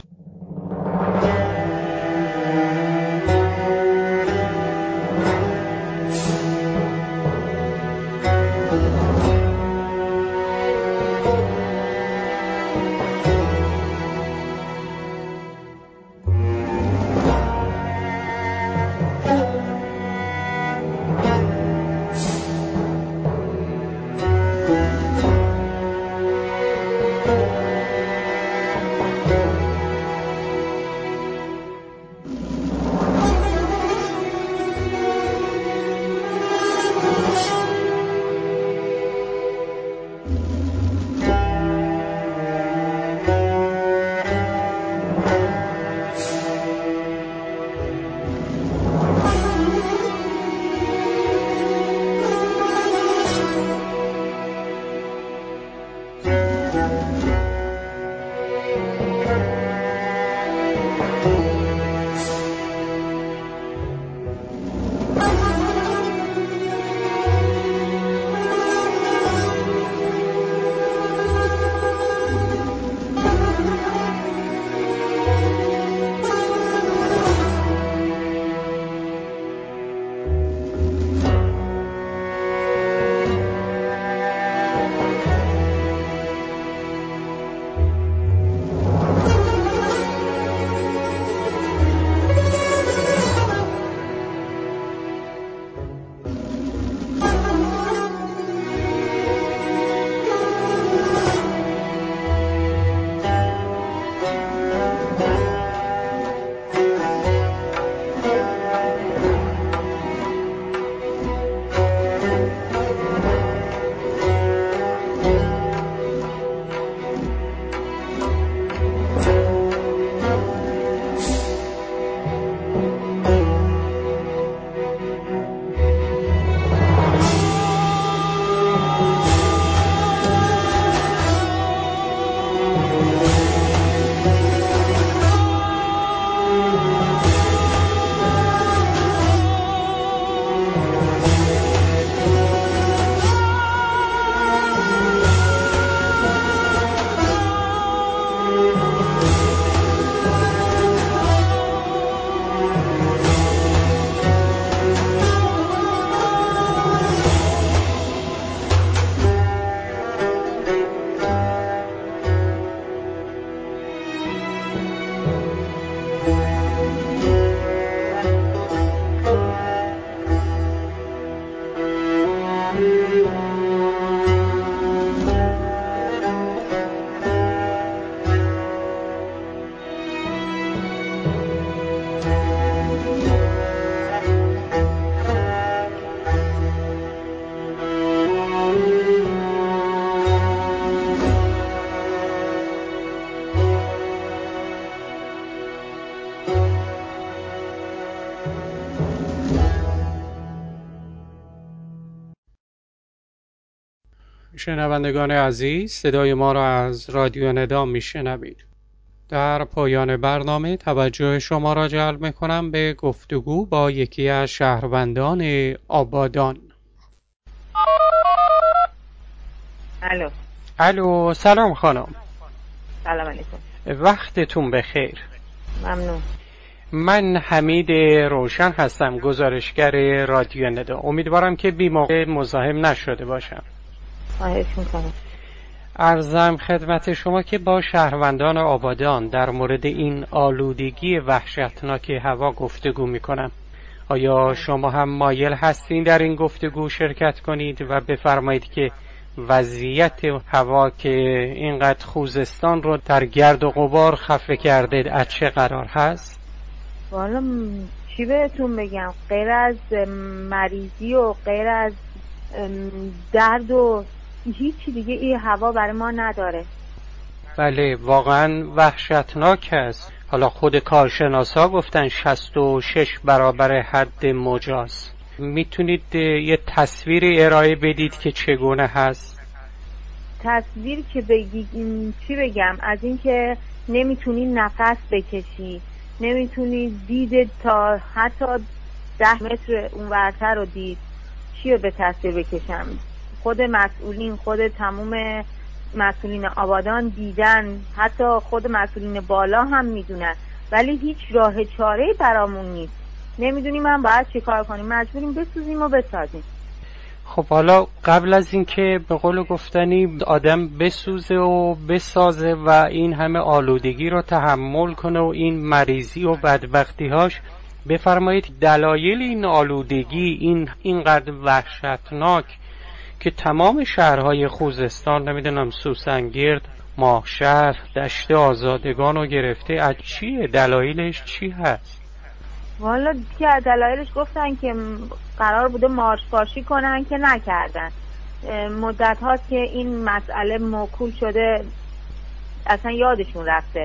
شنوندگان عزیز، صدای ما را از رادیو ندا میشنوید. در پایان برنامه توجه شما را جلب میکنم به گفتگو با یکی از شهروندان آبادان. الو. الو، سلام خانم. سلام علیکم. وقتتون بخیر. ممنون. من حمید روشن هستم، گزارشگر رادیو ندا. امیدوارم که بی موقع مزاحم نشده باشم. خواهش میکنم. عرضم خدمت شما که با شهروندان آبادان در مورد این آلودگی وحشتناک هوا گفتگو میکنم. آیا شما هم مایل هستین در این گفتگو شرکت کنید و بفرمایید که وضعیت هوا که اینقدر خوزستان رو در گرد و غبار خفه کرده از چه قرار هست؟ والا چی بهتون بگم، غیر از مریضی و غیر از درد و هیچی دیگه این هوا برای ما نداره. بله، واقعا وحشتناک است. حالا خود کارشناسا گفتن شصت و شش برابر حد مجاز. میتونید یه تصویر ارائه بدید که چگونه هست؟ تصویر که بگی چی بگم، از این که نمیتونی نفس بکشی، نمیتونی دید تا حتی ده متر اون ورتر رو دید. چی رو به تصویر بکشم؟ خود مسئولین، خود تموم مسئولین آبادان دیدن، حتی خود مسئولین بالا هم میدونن، ولی هیچ راه چاره‌ای برامون نیست. نمیدونیم من باید چی کار کنیم، مجبوریم بسوزیم و بسازیم. خب حالا قبل از این که به قول گفتنی آدم بسوزه و بسازه و این همه آلودگی رو تحمل کنه و این مریضی و بدبختی هاش، بفرمایید دلایل این آلودگی این اینقدر وحشتناک که تمام شهرهای خوزستان، نمیدونم سوسنگرد، ماهشهر، دشت آزادگان رو گرفته، از چیه؟ دلایلش چی هست؟ والا که دلایلش گفتن که قرار بوده مارش باشی کنن که نکردن. مدت هاست که این مسئله موکول شده، اصلا یادشون رفته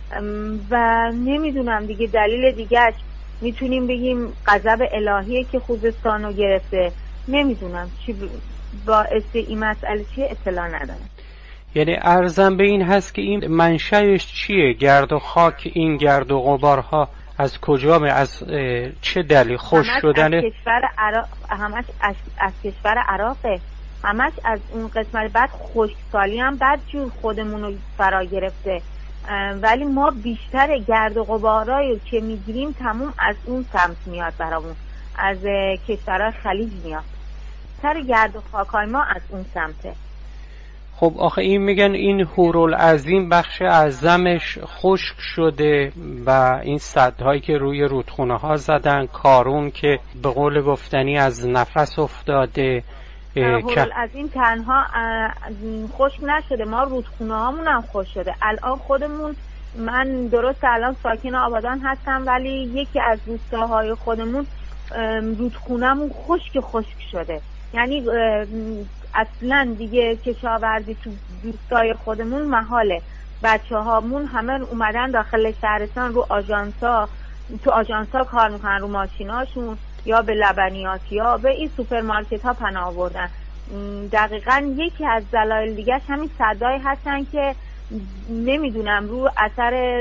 و نمیدونم دیگه دلیل دیگهش. میتونیم بگیم غضب الهیه که خوزستان رو گرفته. نمیدونم چی باعث این مسئله چیه، اطلاع ندارم. یعنی عرضم به این هست که این منشأش چیه؟ گرد و خاک، این گرد و غبارها از کجا، از چه دلیل خوش شدنه؟ همش از کشور عراق، همش از, از کشور عراقه، همش از اون قسمت. بعد خشکسالی هم بعد جور خودمون رو فرا گرفته. ولی ما بیشتر گرد و غبارایی که میگیریم تموم از اون سمت میاد برامون، از کشورهای خلیج میاد. سر گرد و خاکای ما از اون سمته. خب آخه این میگن این هورالعظیم بخش اعظمش خشک شده و این سدهایی که روی رودخونه ها زدن، کارون که به قول گفتنی از نفس افتاده. هورالعظیم تنها خشک نشده، ما رودخونه هامون هم خشک شده. الان خودمون، من درست الان ساکن آبادان هستم ولی یکی از روستاهای خودمون رودخونه‌مون خشک خشک شده. یعنی اصلا دیگه کشاورزی تو روستای خودمون محاله. بچه هامون همه اومدن داخل شهرستان، رو آژانسا تو آژانسا کار میکنن، رو ماشیناشون یا به لبنیاتی ها به این سوپرمارکت ها پناه آوردن. دقیقاً یکی از دلایل دیگه همین صدای هستن که نمیدونم رو اثر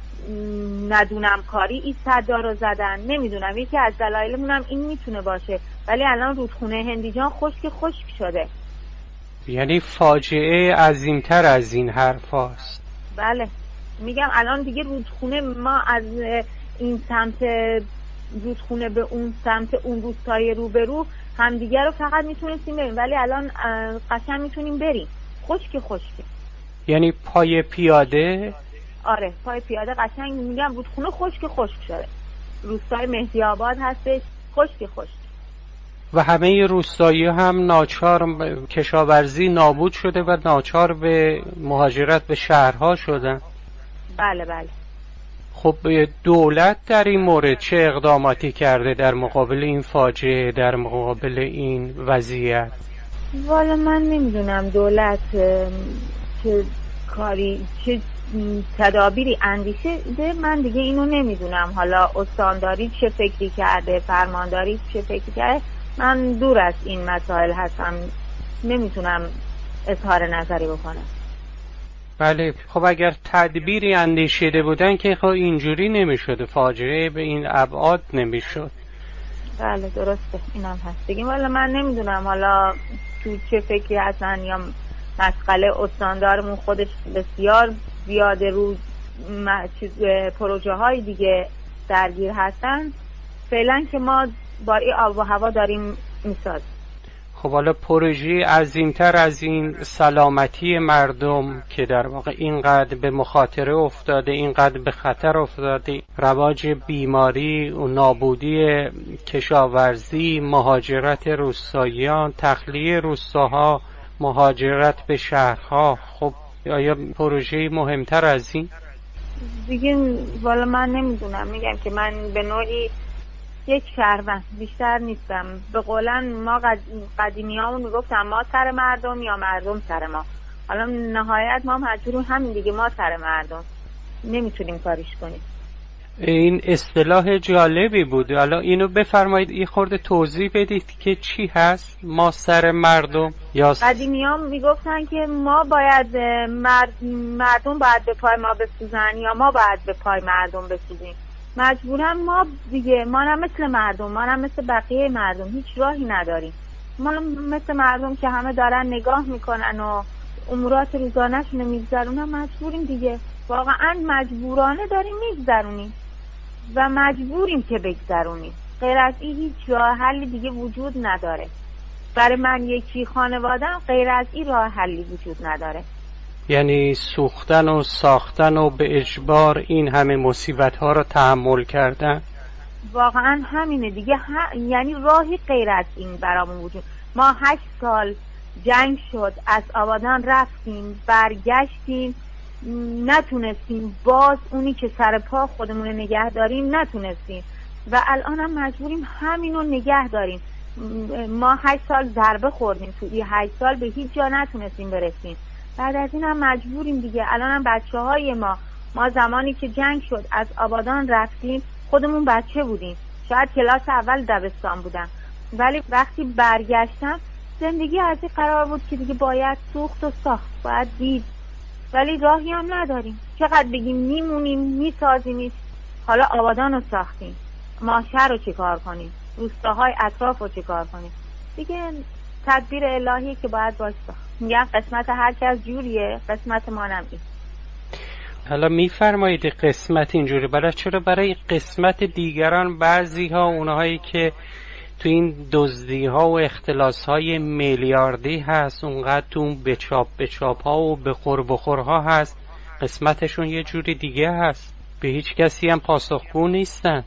ندونم کاری این صدا رو زدن، نمیدونم، یکی از دلایلمون هم این میتونه باشه. ولی الان رودخونه هندیجان خشک خشک شده. یعنی فاجعه عظیمتر از این حرف هاست. بله میگم الان دیگه رودخونه، ما از این سمت رودخونه به اون سمت اون روستای روبرو همدیگه رو فقط میتونستیم بریم، ولی الان قشنگ میتونیم بریم. خشک خشک. یعنی پای پیاده؟ آره پای پیاده قشنگ میگم رودخونه خشک خشک شده. روستای مهدی آباد هستش خشک خشک. و همه روستایی هم ناچار کشاورزی نابود شده و ناچار به مهاجرت به شهرها شدن. بله بله. خب دولت در این مورد چه اقداماتی کرده در مقابل این فاجعه، در مقابل این وضعیت؟ والا من نمیدونم دولت چه کاری چه تدابیری اندیشه ده، من دیگه اینو نمیدونم. حالا استانداری چه فکری کرده، فرمانداری چه فکری کرده، من دور از این مسائل هستم، نمیتونم اظهار نظری بکنم. بله خب اگر تدبیری اندیشیده بودن که خب اینجوری نمیشد، فاجعه به این ابعاد نمیشد. بله درسته اینم هست دیگه. والا من نمیدونم حالا تو چه فکری هستن، یا مسئله استاندارمون خودش بسیار زیاده رو پروژه های دیگه درگیر هستن. فعلا که ما با این آب و هوا داریم میسازیم. خب حالا پروژه عظیمتر از این سلامتی مردم که در واقع اینقدر به مخاطره افتاده، اینقدر به خطر افتاده، رواج بیماری و نابودی کشاورزی، مهاجرت روستاییان، تخلیه روستاها، مهاجرت به شهرها، خب آیا پروژه مهمتر از این؟ دیگه والا من نمیدونم، میگم که من به نوعی یک شهروند بیشتر نیستم. به قولن ما قدیمی ها میگفتن ما سر مردم یا مردم سر ما. حالا نهایت ما مجبوریم همین دیگه، ما سر مردم، نمیتونیم کاریش کنیم. این اصطلاح جالبی بود. حالا اینو بفرمایید یه خورده توضیح بدید که چی هست ما سر مردم؟ یا قدیمی ها میگفتن که ما باید مرد... مردم باید به پای ما بسوزن یا ما باید به پای مردم بسوزیم. مجبورا ما دیگه، ما هم مثل مردم، ما هم مثل بقیه مردم هیچ راهی نداریم. ما هم مثل مردم که همه دارن نگاه میکنن و امورات روزانه‌شون میگذرونن، مجبوریم دیگه، واقعا مجبورانه داریم میگذرونیم و مجبوریم که بگذرونیم. غیر از این هیچ راه حلی دیگه وجود نداره. برای من یکی خانواده‌ام غیر از این راه حلی وجود نداره. یعنی سوختن و ساختن و به اجبار این همه مصیبت ها رو تحمل کردن. واقعا همینه دیگه. ه... یعنی راهی غیر از این برامون وجود. ما هشت سال جنگ شد، از آبادان رفتیم، برگشتیم، نتونستیم باز اونی که سر پا خودمون نگه داریم نتونستیم و الان هم مجبوریم همینو نگه داریم. ما هشت سال ضربه خوردیم، تو این هشت سال به هیچ جا نتونستیم برسیم. بعد از این هم مجبوریم دیگه. الان هم بچه های ما ما زمانی که جنگ شد از آبادان رفتیم، خودمون بچه بودیم، شاید کلاس اول دبستان بودم، ولی وقتی برگشتم زندگی از این قرار بود که دیگه باید سوخت و ساخت، باید دید، ولی راهی هم نداریم. چقدر بگیم میمونیم میسازیمش. حالا آبادان رو ساختیم، ما شهر رو چه کار کنیم، روستاهای اطراف رو چه کار کنیم دیگه. تدبیر الهی که باید باشه. میگن قسمت هر کس جوریه، قسمت ما هم این. حالا میفرمایید قسمت اینجوری، برای چرا برای قسمت دیگران بعضی ها اونهایی که تو این دزدی ها و اختلاس های میلیاردی هست اونقدر تو اون بچاپ بچاپ ها و بخور بخور ها هست، قسمتشون یه جوری دیگه هست، به هیچ کسی هم پاسخگو نیستن.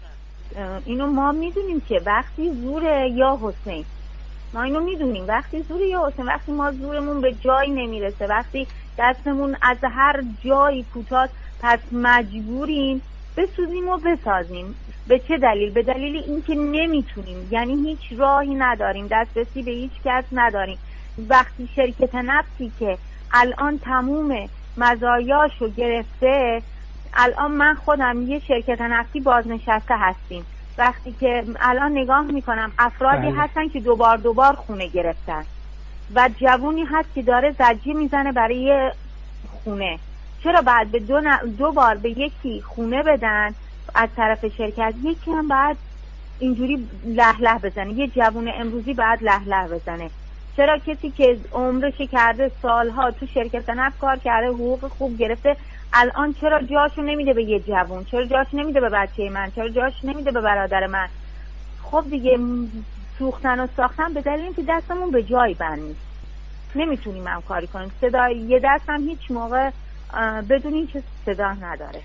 اینو ما میدونیم که وقتی زور یا حسین، ما اینو میدونیم وقتی زور یا حسین، وقتی ما زورمون به جایی نمیرسه، وقتی دستمون از هر جایی کوتاه، پس مجبوریم بسوزیم و بسازیم. به چه دلیل؟ به دلیل اینکه نمیتونیم، یعنی هیچ راهی نداریم، دسترسی به هیچ کس نداریم. وقتی شرکت نفتی که الان تموم مزایاشو گرفته، الان من خودم یه شرکت نفتی بازنشسته هستیم، وقتی که الان نگاه میکنم افرادی بله. هستن که دوبار دوبار خونه گرفتن و جوونی هست که داره زجی میزنه برای خونه. چرا بعد به دو, ن... دو بار به یکی خونه بدن از طرف شرکت، یکی هم بعد اینجوری له له بزنه، یه جوون امروزی بعد له له بزنه؟ چرا کسی که عمرش کرده سالها تو شرکت نفت کار کرده، حقوق خوب گرفته، الان چرا جاشو نمیده به یه جوون؟ چرا جاشو نمیده به بچه من؟ چرا جاشو نمیده به برادر من؟ خب دیگه سوختن و ساختن به دلیل اینکه دستمون به جایی بند نیست، نمیتونیم هم کاری کنیم. صدا یه دست هم هیچ موقع بدون اینکه صدا نداره.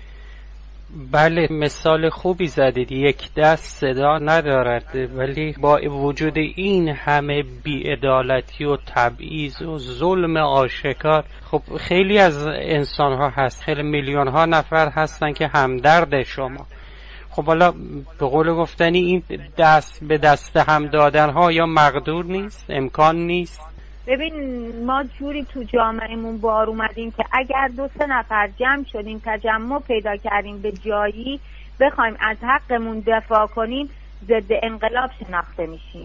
بله، مثال خوبی زدید، یک دست صدا ندارد، ولی با وجود این همه بی‌عدالتی و تبعیض و ظلم آشکار، خب خیلی از انسان ها هست، خیلی میلیون ها نفر هستن که همدرد شما. خب حالا به قول گفتنی این دست به دست هم دادن ها یا مقدور نیست، امکان نیست. ببین ما جوری تو جامعهمون بار اومدیم که اگر دو سه نفر جمع شدیم، تجمع پیدا کردیم به جایی بخوایم از حقمون دفاع کنیم، ضد انقلاب شناخته میشیم.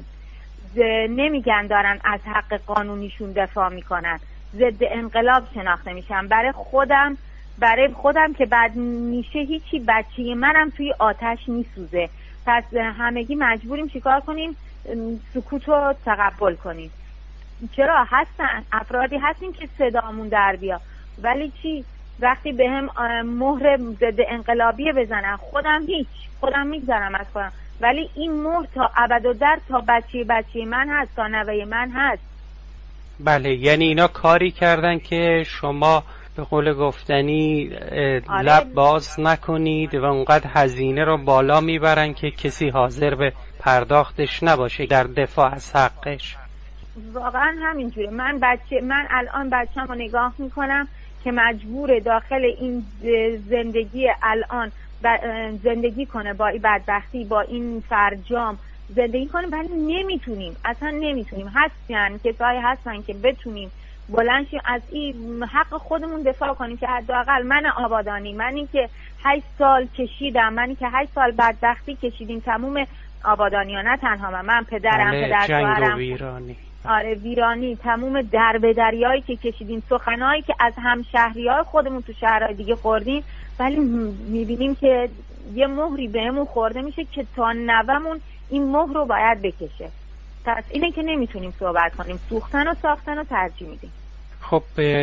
نمیگن دارن از حق قانونیشون دفاع میکنن، ضد انقلاب شناخته میشن. برای خودم برای خودم که بعد میشه هیچی، بچه منم توی آتش میسوزه، پس همگی مجبوریم چیکار کنیم؟ سکوت رو تقبل کنیم. چرا هستن افرادی هستیم که صدامون در بیا، ولی چی وقتی به هم مهر ضد انقلابی بزنن، خودم هیچ خودم میگذارم از خودم، ولی این مهر تا ابد و در تا بچه بچه من هست، تا نوه من هست. بله، یعنی اینا کاری کردن که شما به قول گفتنی آره. لب باز نکنید و اونقدر هزینه رو بالا میبرن که کسی حاضر به پرداختش نباشه در دفاع از حقش. واقعا همینجوره. من بچه من الان بچه‌مو نگاه میکنم که مجبور داخل این زندگی الان زندگی کنه، با این بدبختی، با این فرجام زندگی کنه، ولی نمیتونیم، اصلا نمیتونیم. هستن کسایی هستن که بتونیم بلند شیم از این حق خودمون دفاع کنیم، که حداقل من آبادانی، منی که هشت سال کشیدم، منی که هشت سال بدبختی کشیدیم تموم آبادانی‌ها، نه تنها من، من پدرم، پدر شوهرم، ویرانی. آره ویرانی، تموم دربدریایی که کشیدیم، سخنایی که از هم شهری‌های خودمون تو شهرهای دیگه خوردیم، ولی میبینیم که یه مهری بهمون خورده میشه که تا نومون این مهر رو باید بکشه. پس اینه که نمیتونیم صحبت کنیم، سوختن و ساختن رو ترجیح میدیم. خب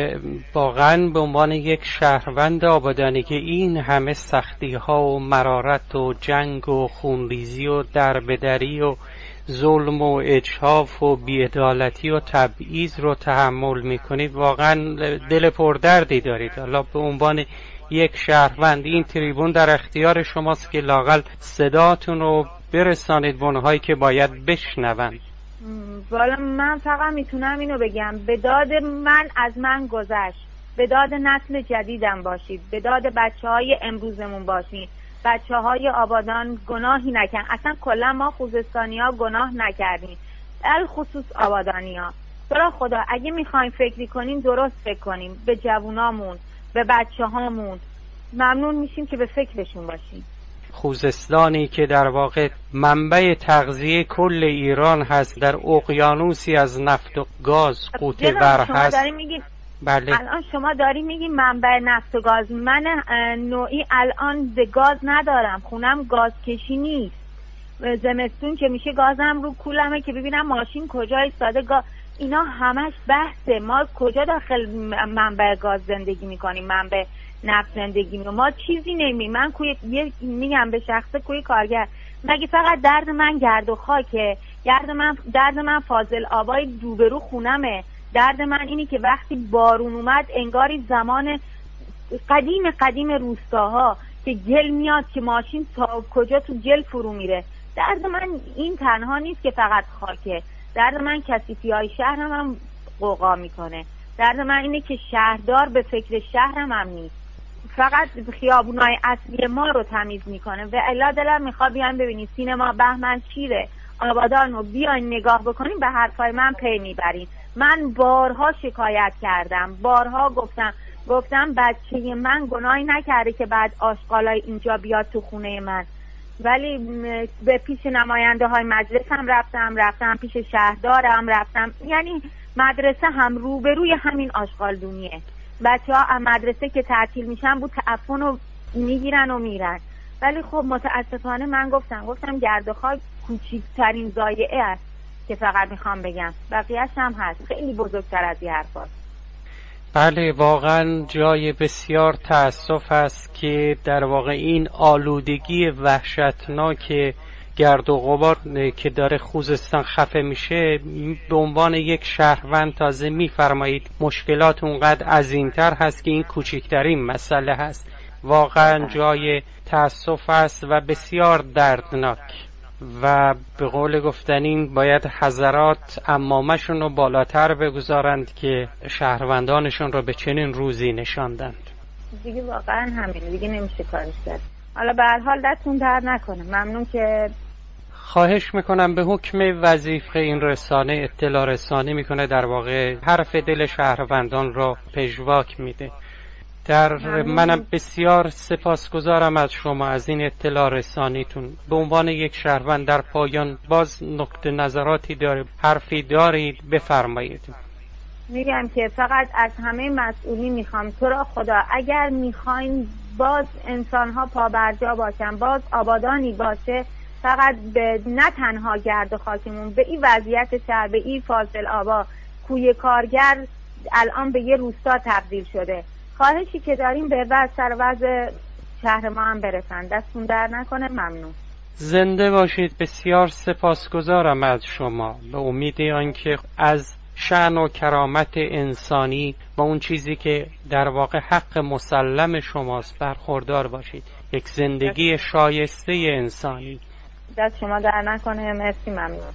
واقعا به عنوان یک شهروند آبادانی که این همه سختی ها و مرارت و جنگ و خونریزی و دربدری و ظلم و اجحاف و بی‌عدالتی و تبعیض رو تحمل میکنید، واقعا دل پردردی دارید. حالا به عنوان یک شهروند این تریبون در اختیار شماست که لااقل صداتون رو برسانید به اونهایی که باید بشنون. والا من فقط میتونم اینو بگم، به داد من از من گذشت، به داد نسل جدیدم باشید، به داد بچه های امروزمون باشید. بچه های آبادان گناهی نکن، اصلا کلا ما خوزستانی ها گناه نکردیم، الخصوص آبادانی ها. برای خدا اگه میخوایم فکری کنیم درست فکر کنیم، به جوونامون، به بچه هامون ممنون میشیم که به فکرشون باشیم. خوزستانی که در واقع منبع تغذیه کل ایران هست، در اقیانوسی از نفت و گاز قوتور هست. بله. الان شما داری میگی منبع نفت و گاز، من نوعی الان به گاز ندارم، خونم گاز کشی نیست، زمستون که میشه گازم رو کولمه که ببینم ماشین کجا ایستاده، گاز. اینا همش بحثه، ما کجا داخل منبع گاز زندگی میکنیم، منبع نفس زندگی می ما چیزی نمی من کوی یه میگم به شخصه کوی کارگر مگه فقط درد من گرد و خاکه؟ درد من درد من فاضل آبای روبرو خونمه. درد من اینی که وقتی بارون اومد انگاری زمان قدیم قدیم روستاها که گل میاد که ماشین تا کجا تو گل فرو میره. درد من این تنها نیست که فقط خاکه. درد من کثیفی های شهرم هم قوقا میکنه. درد من اینه که شهردار به فکر شهرم هم نیست، فقط خیابونای اصلی ما رو تمیز میکنه. و الا دلم میخواد بیان ببینید سینما بهمن شیره آبادان رو بیاین نگاه بکنیم، به حرفای من پی میبرین. من بارها شکایت کردم، بارها گفتم گفتم بچه من گناهی نکرده که بعد آشغالای اینجا بیاد تو خونه من. ولی به پیش نماینده های مجلس هم رفتم رفتم پیش شهردارم رفتم، یعنی مدرسه هم روبروی همین آشغالدونیه. بچه ها مدرسه که تعطیل میشن بود تعفن رو میگیرن و میرن. ولی خب متاسفانه من گفتم گفتم گرد و خاک کوچیکترین ضایعه است که فقط میخوام بگم، بقیه‌اش هم هست، خیلی بزرگتر از این حرفاست. بله واقعا جای بسیار تأسف است که در واقع این آلودگی وحشتناک گرد و غبار که داره خوزستان خفه میشه، به عنوان یک شهروند تازه میفرمایید مشکلات اونقدر عظیمتر هست که این کوچکترین مسئله هست. واقعا جای تأسف است و بسیار دردناک و به قول گفتنین باید حضرات عمامشون رو بالاتر بگذارند که شهروندانشون رو به چنین روزی نشاندند. دیگه واقعا همین، دیگه نمیشه کارش کرد. حالا به هر حال دستون در نکنه. ممنون که خواهش میکنم. به حکم وظیفه این رسانه اطلاع رسانی میکنه، در واقع حرف دل شهروندان رو پژواک میده. در منم بسیار سپاسگزارم از شما از این اطلاع رسانیتون. به عنوان یک شهروند در پایان باز نقطه نظراتی دارید، حرفی دارید، بفرمایید. میگم که فقط از همه مسئولین میخوام تو را خدا اگر میخواین باز انسانها پابرجا باشن، باز آبادانی باشه، فقط به نه تنها گرد و خاکمون، به این وضعیت شهر، به این فاضل آبا، کوی کارگر الان به یه روستا تبدیل شده. خواهشی که داریم به وضع سر وضع شهر ما هم برسن. دستون در نکنه. ممنون. زنده باشید. بسیار سپاسگزارم از شما. به امید آنکه از شأن و کرامت انسانی و اون چیزی که در واقع حق مسلم شماست برخوردار باشید. یک زندگی شایسته انسانی. دست شما در نکنه. مرسی. ممنون.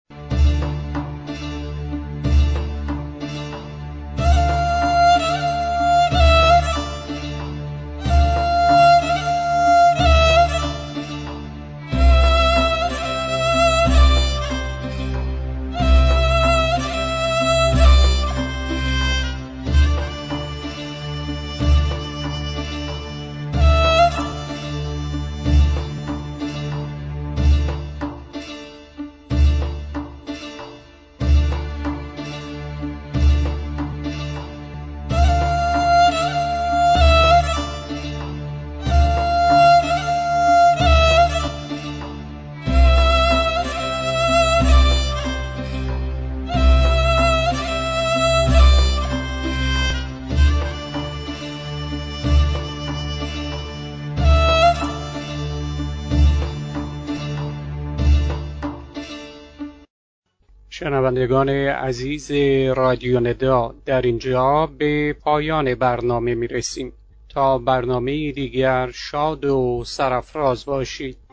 شنوندگان عزیز رادیو ندا، در اینجا به پایان برنامه می رسیم. تا برنامه دیگر شاد و سرافراز باشید.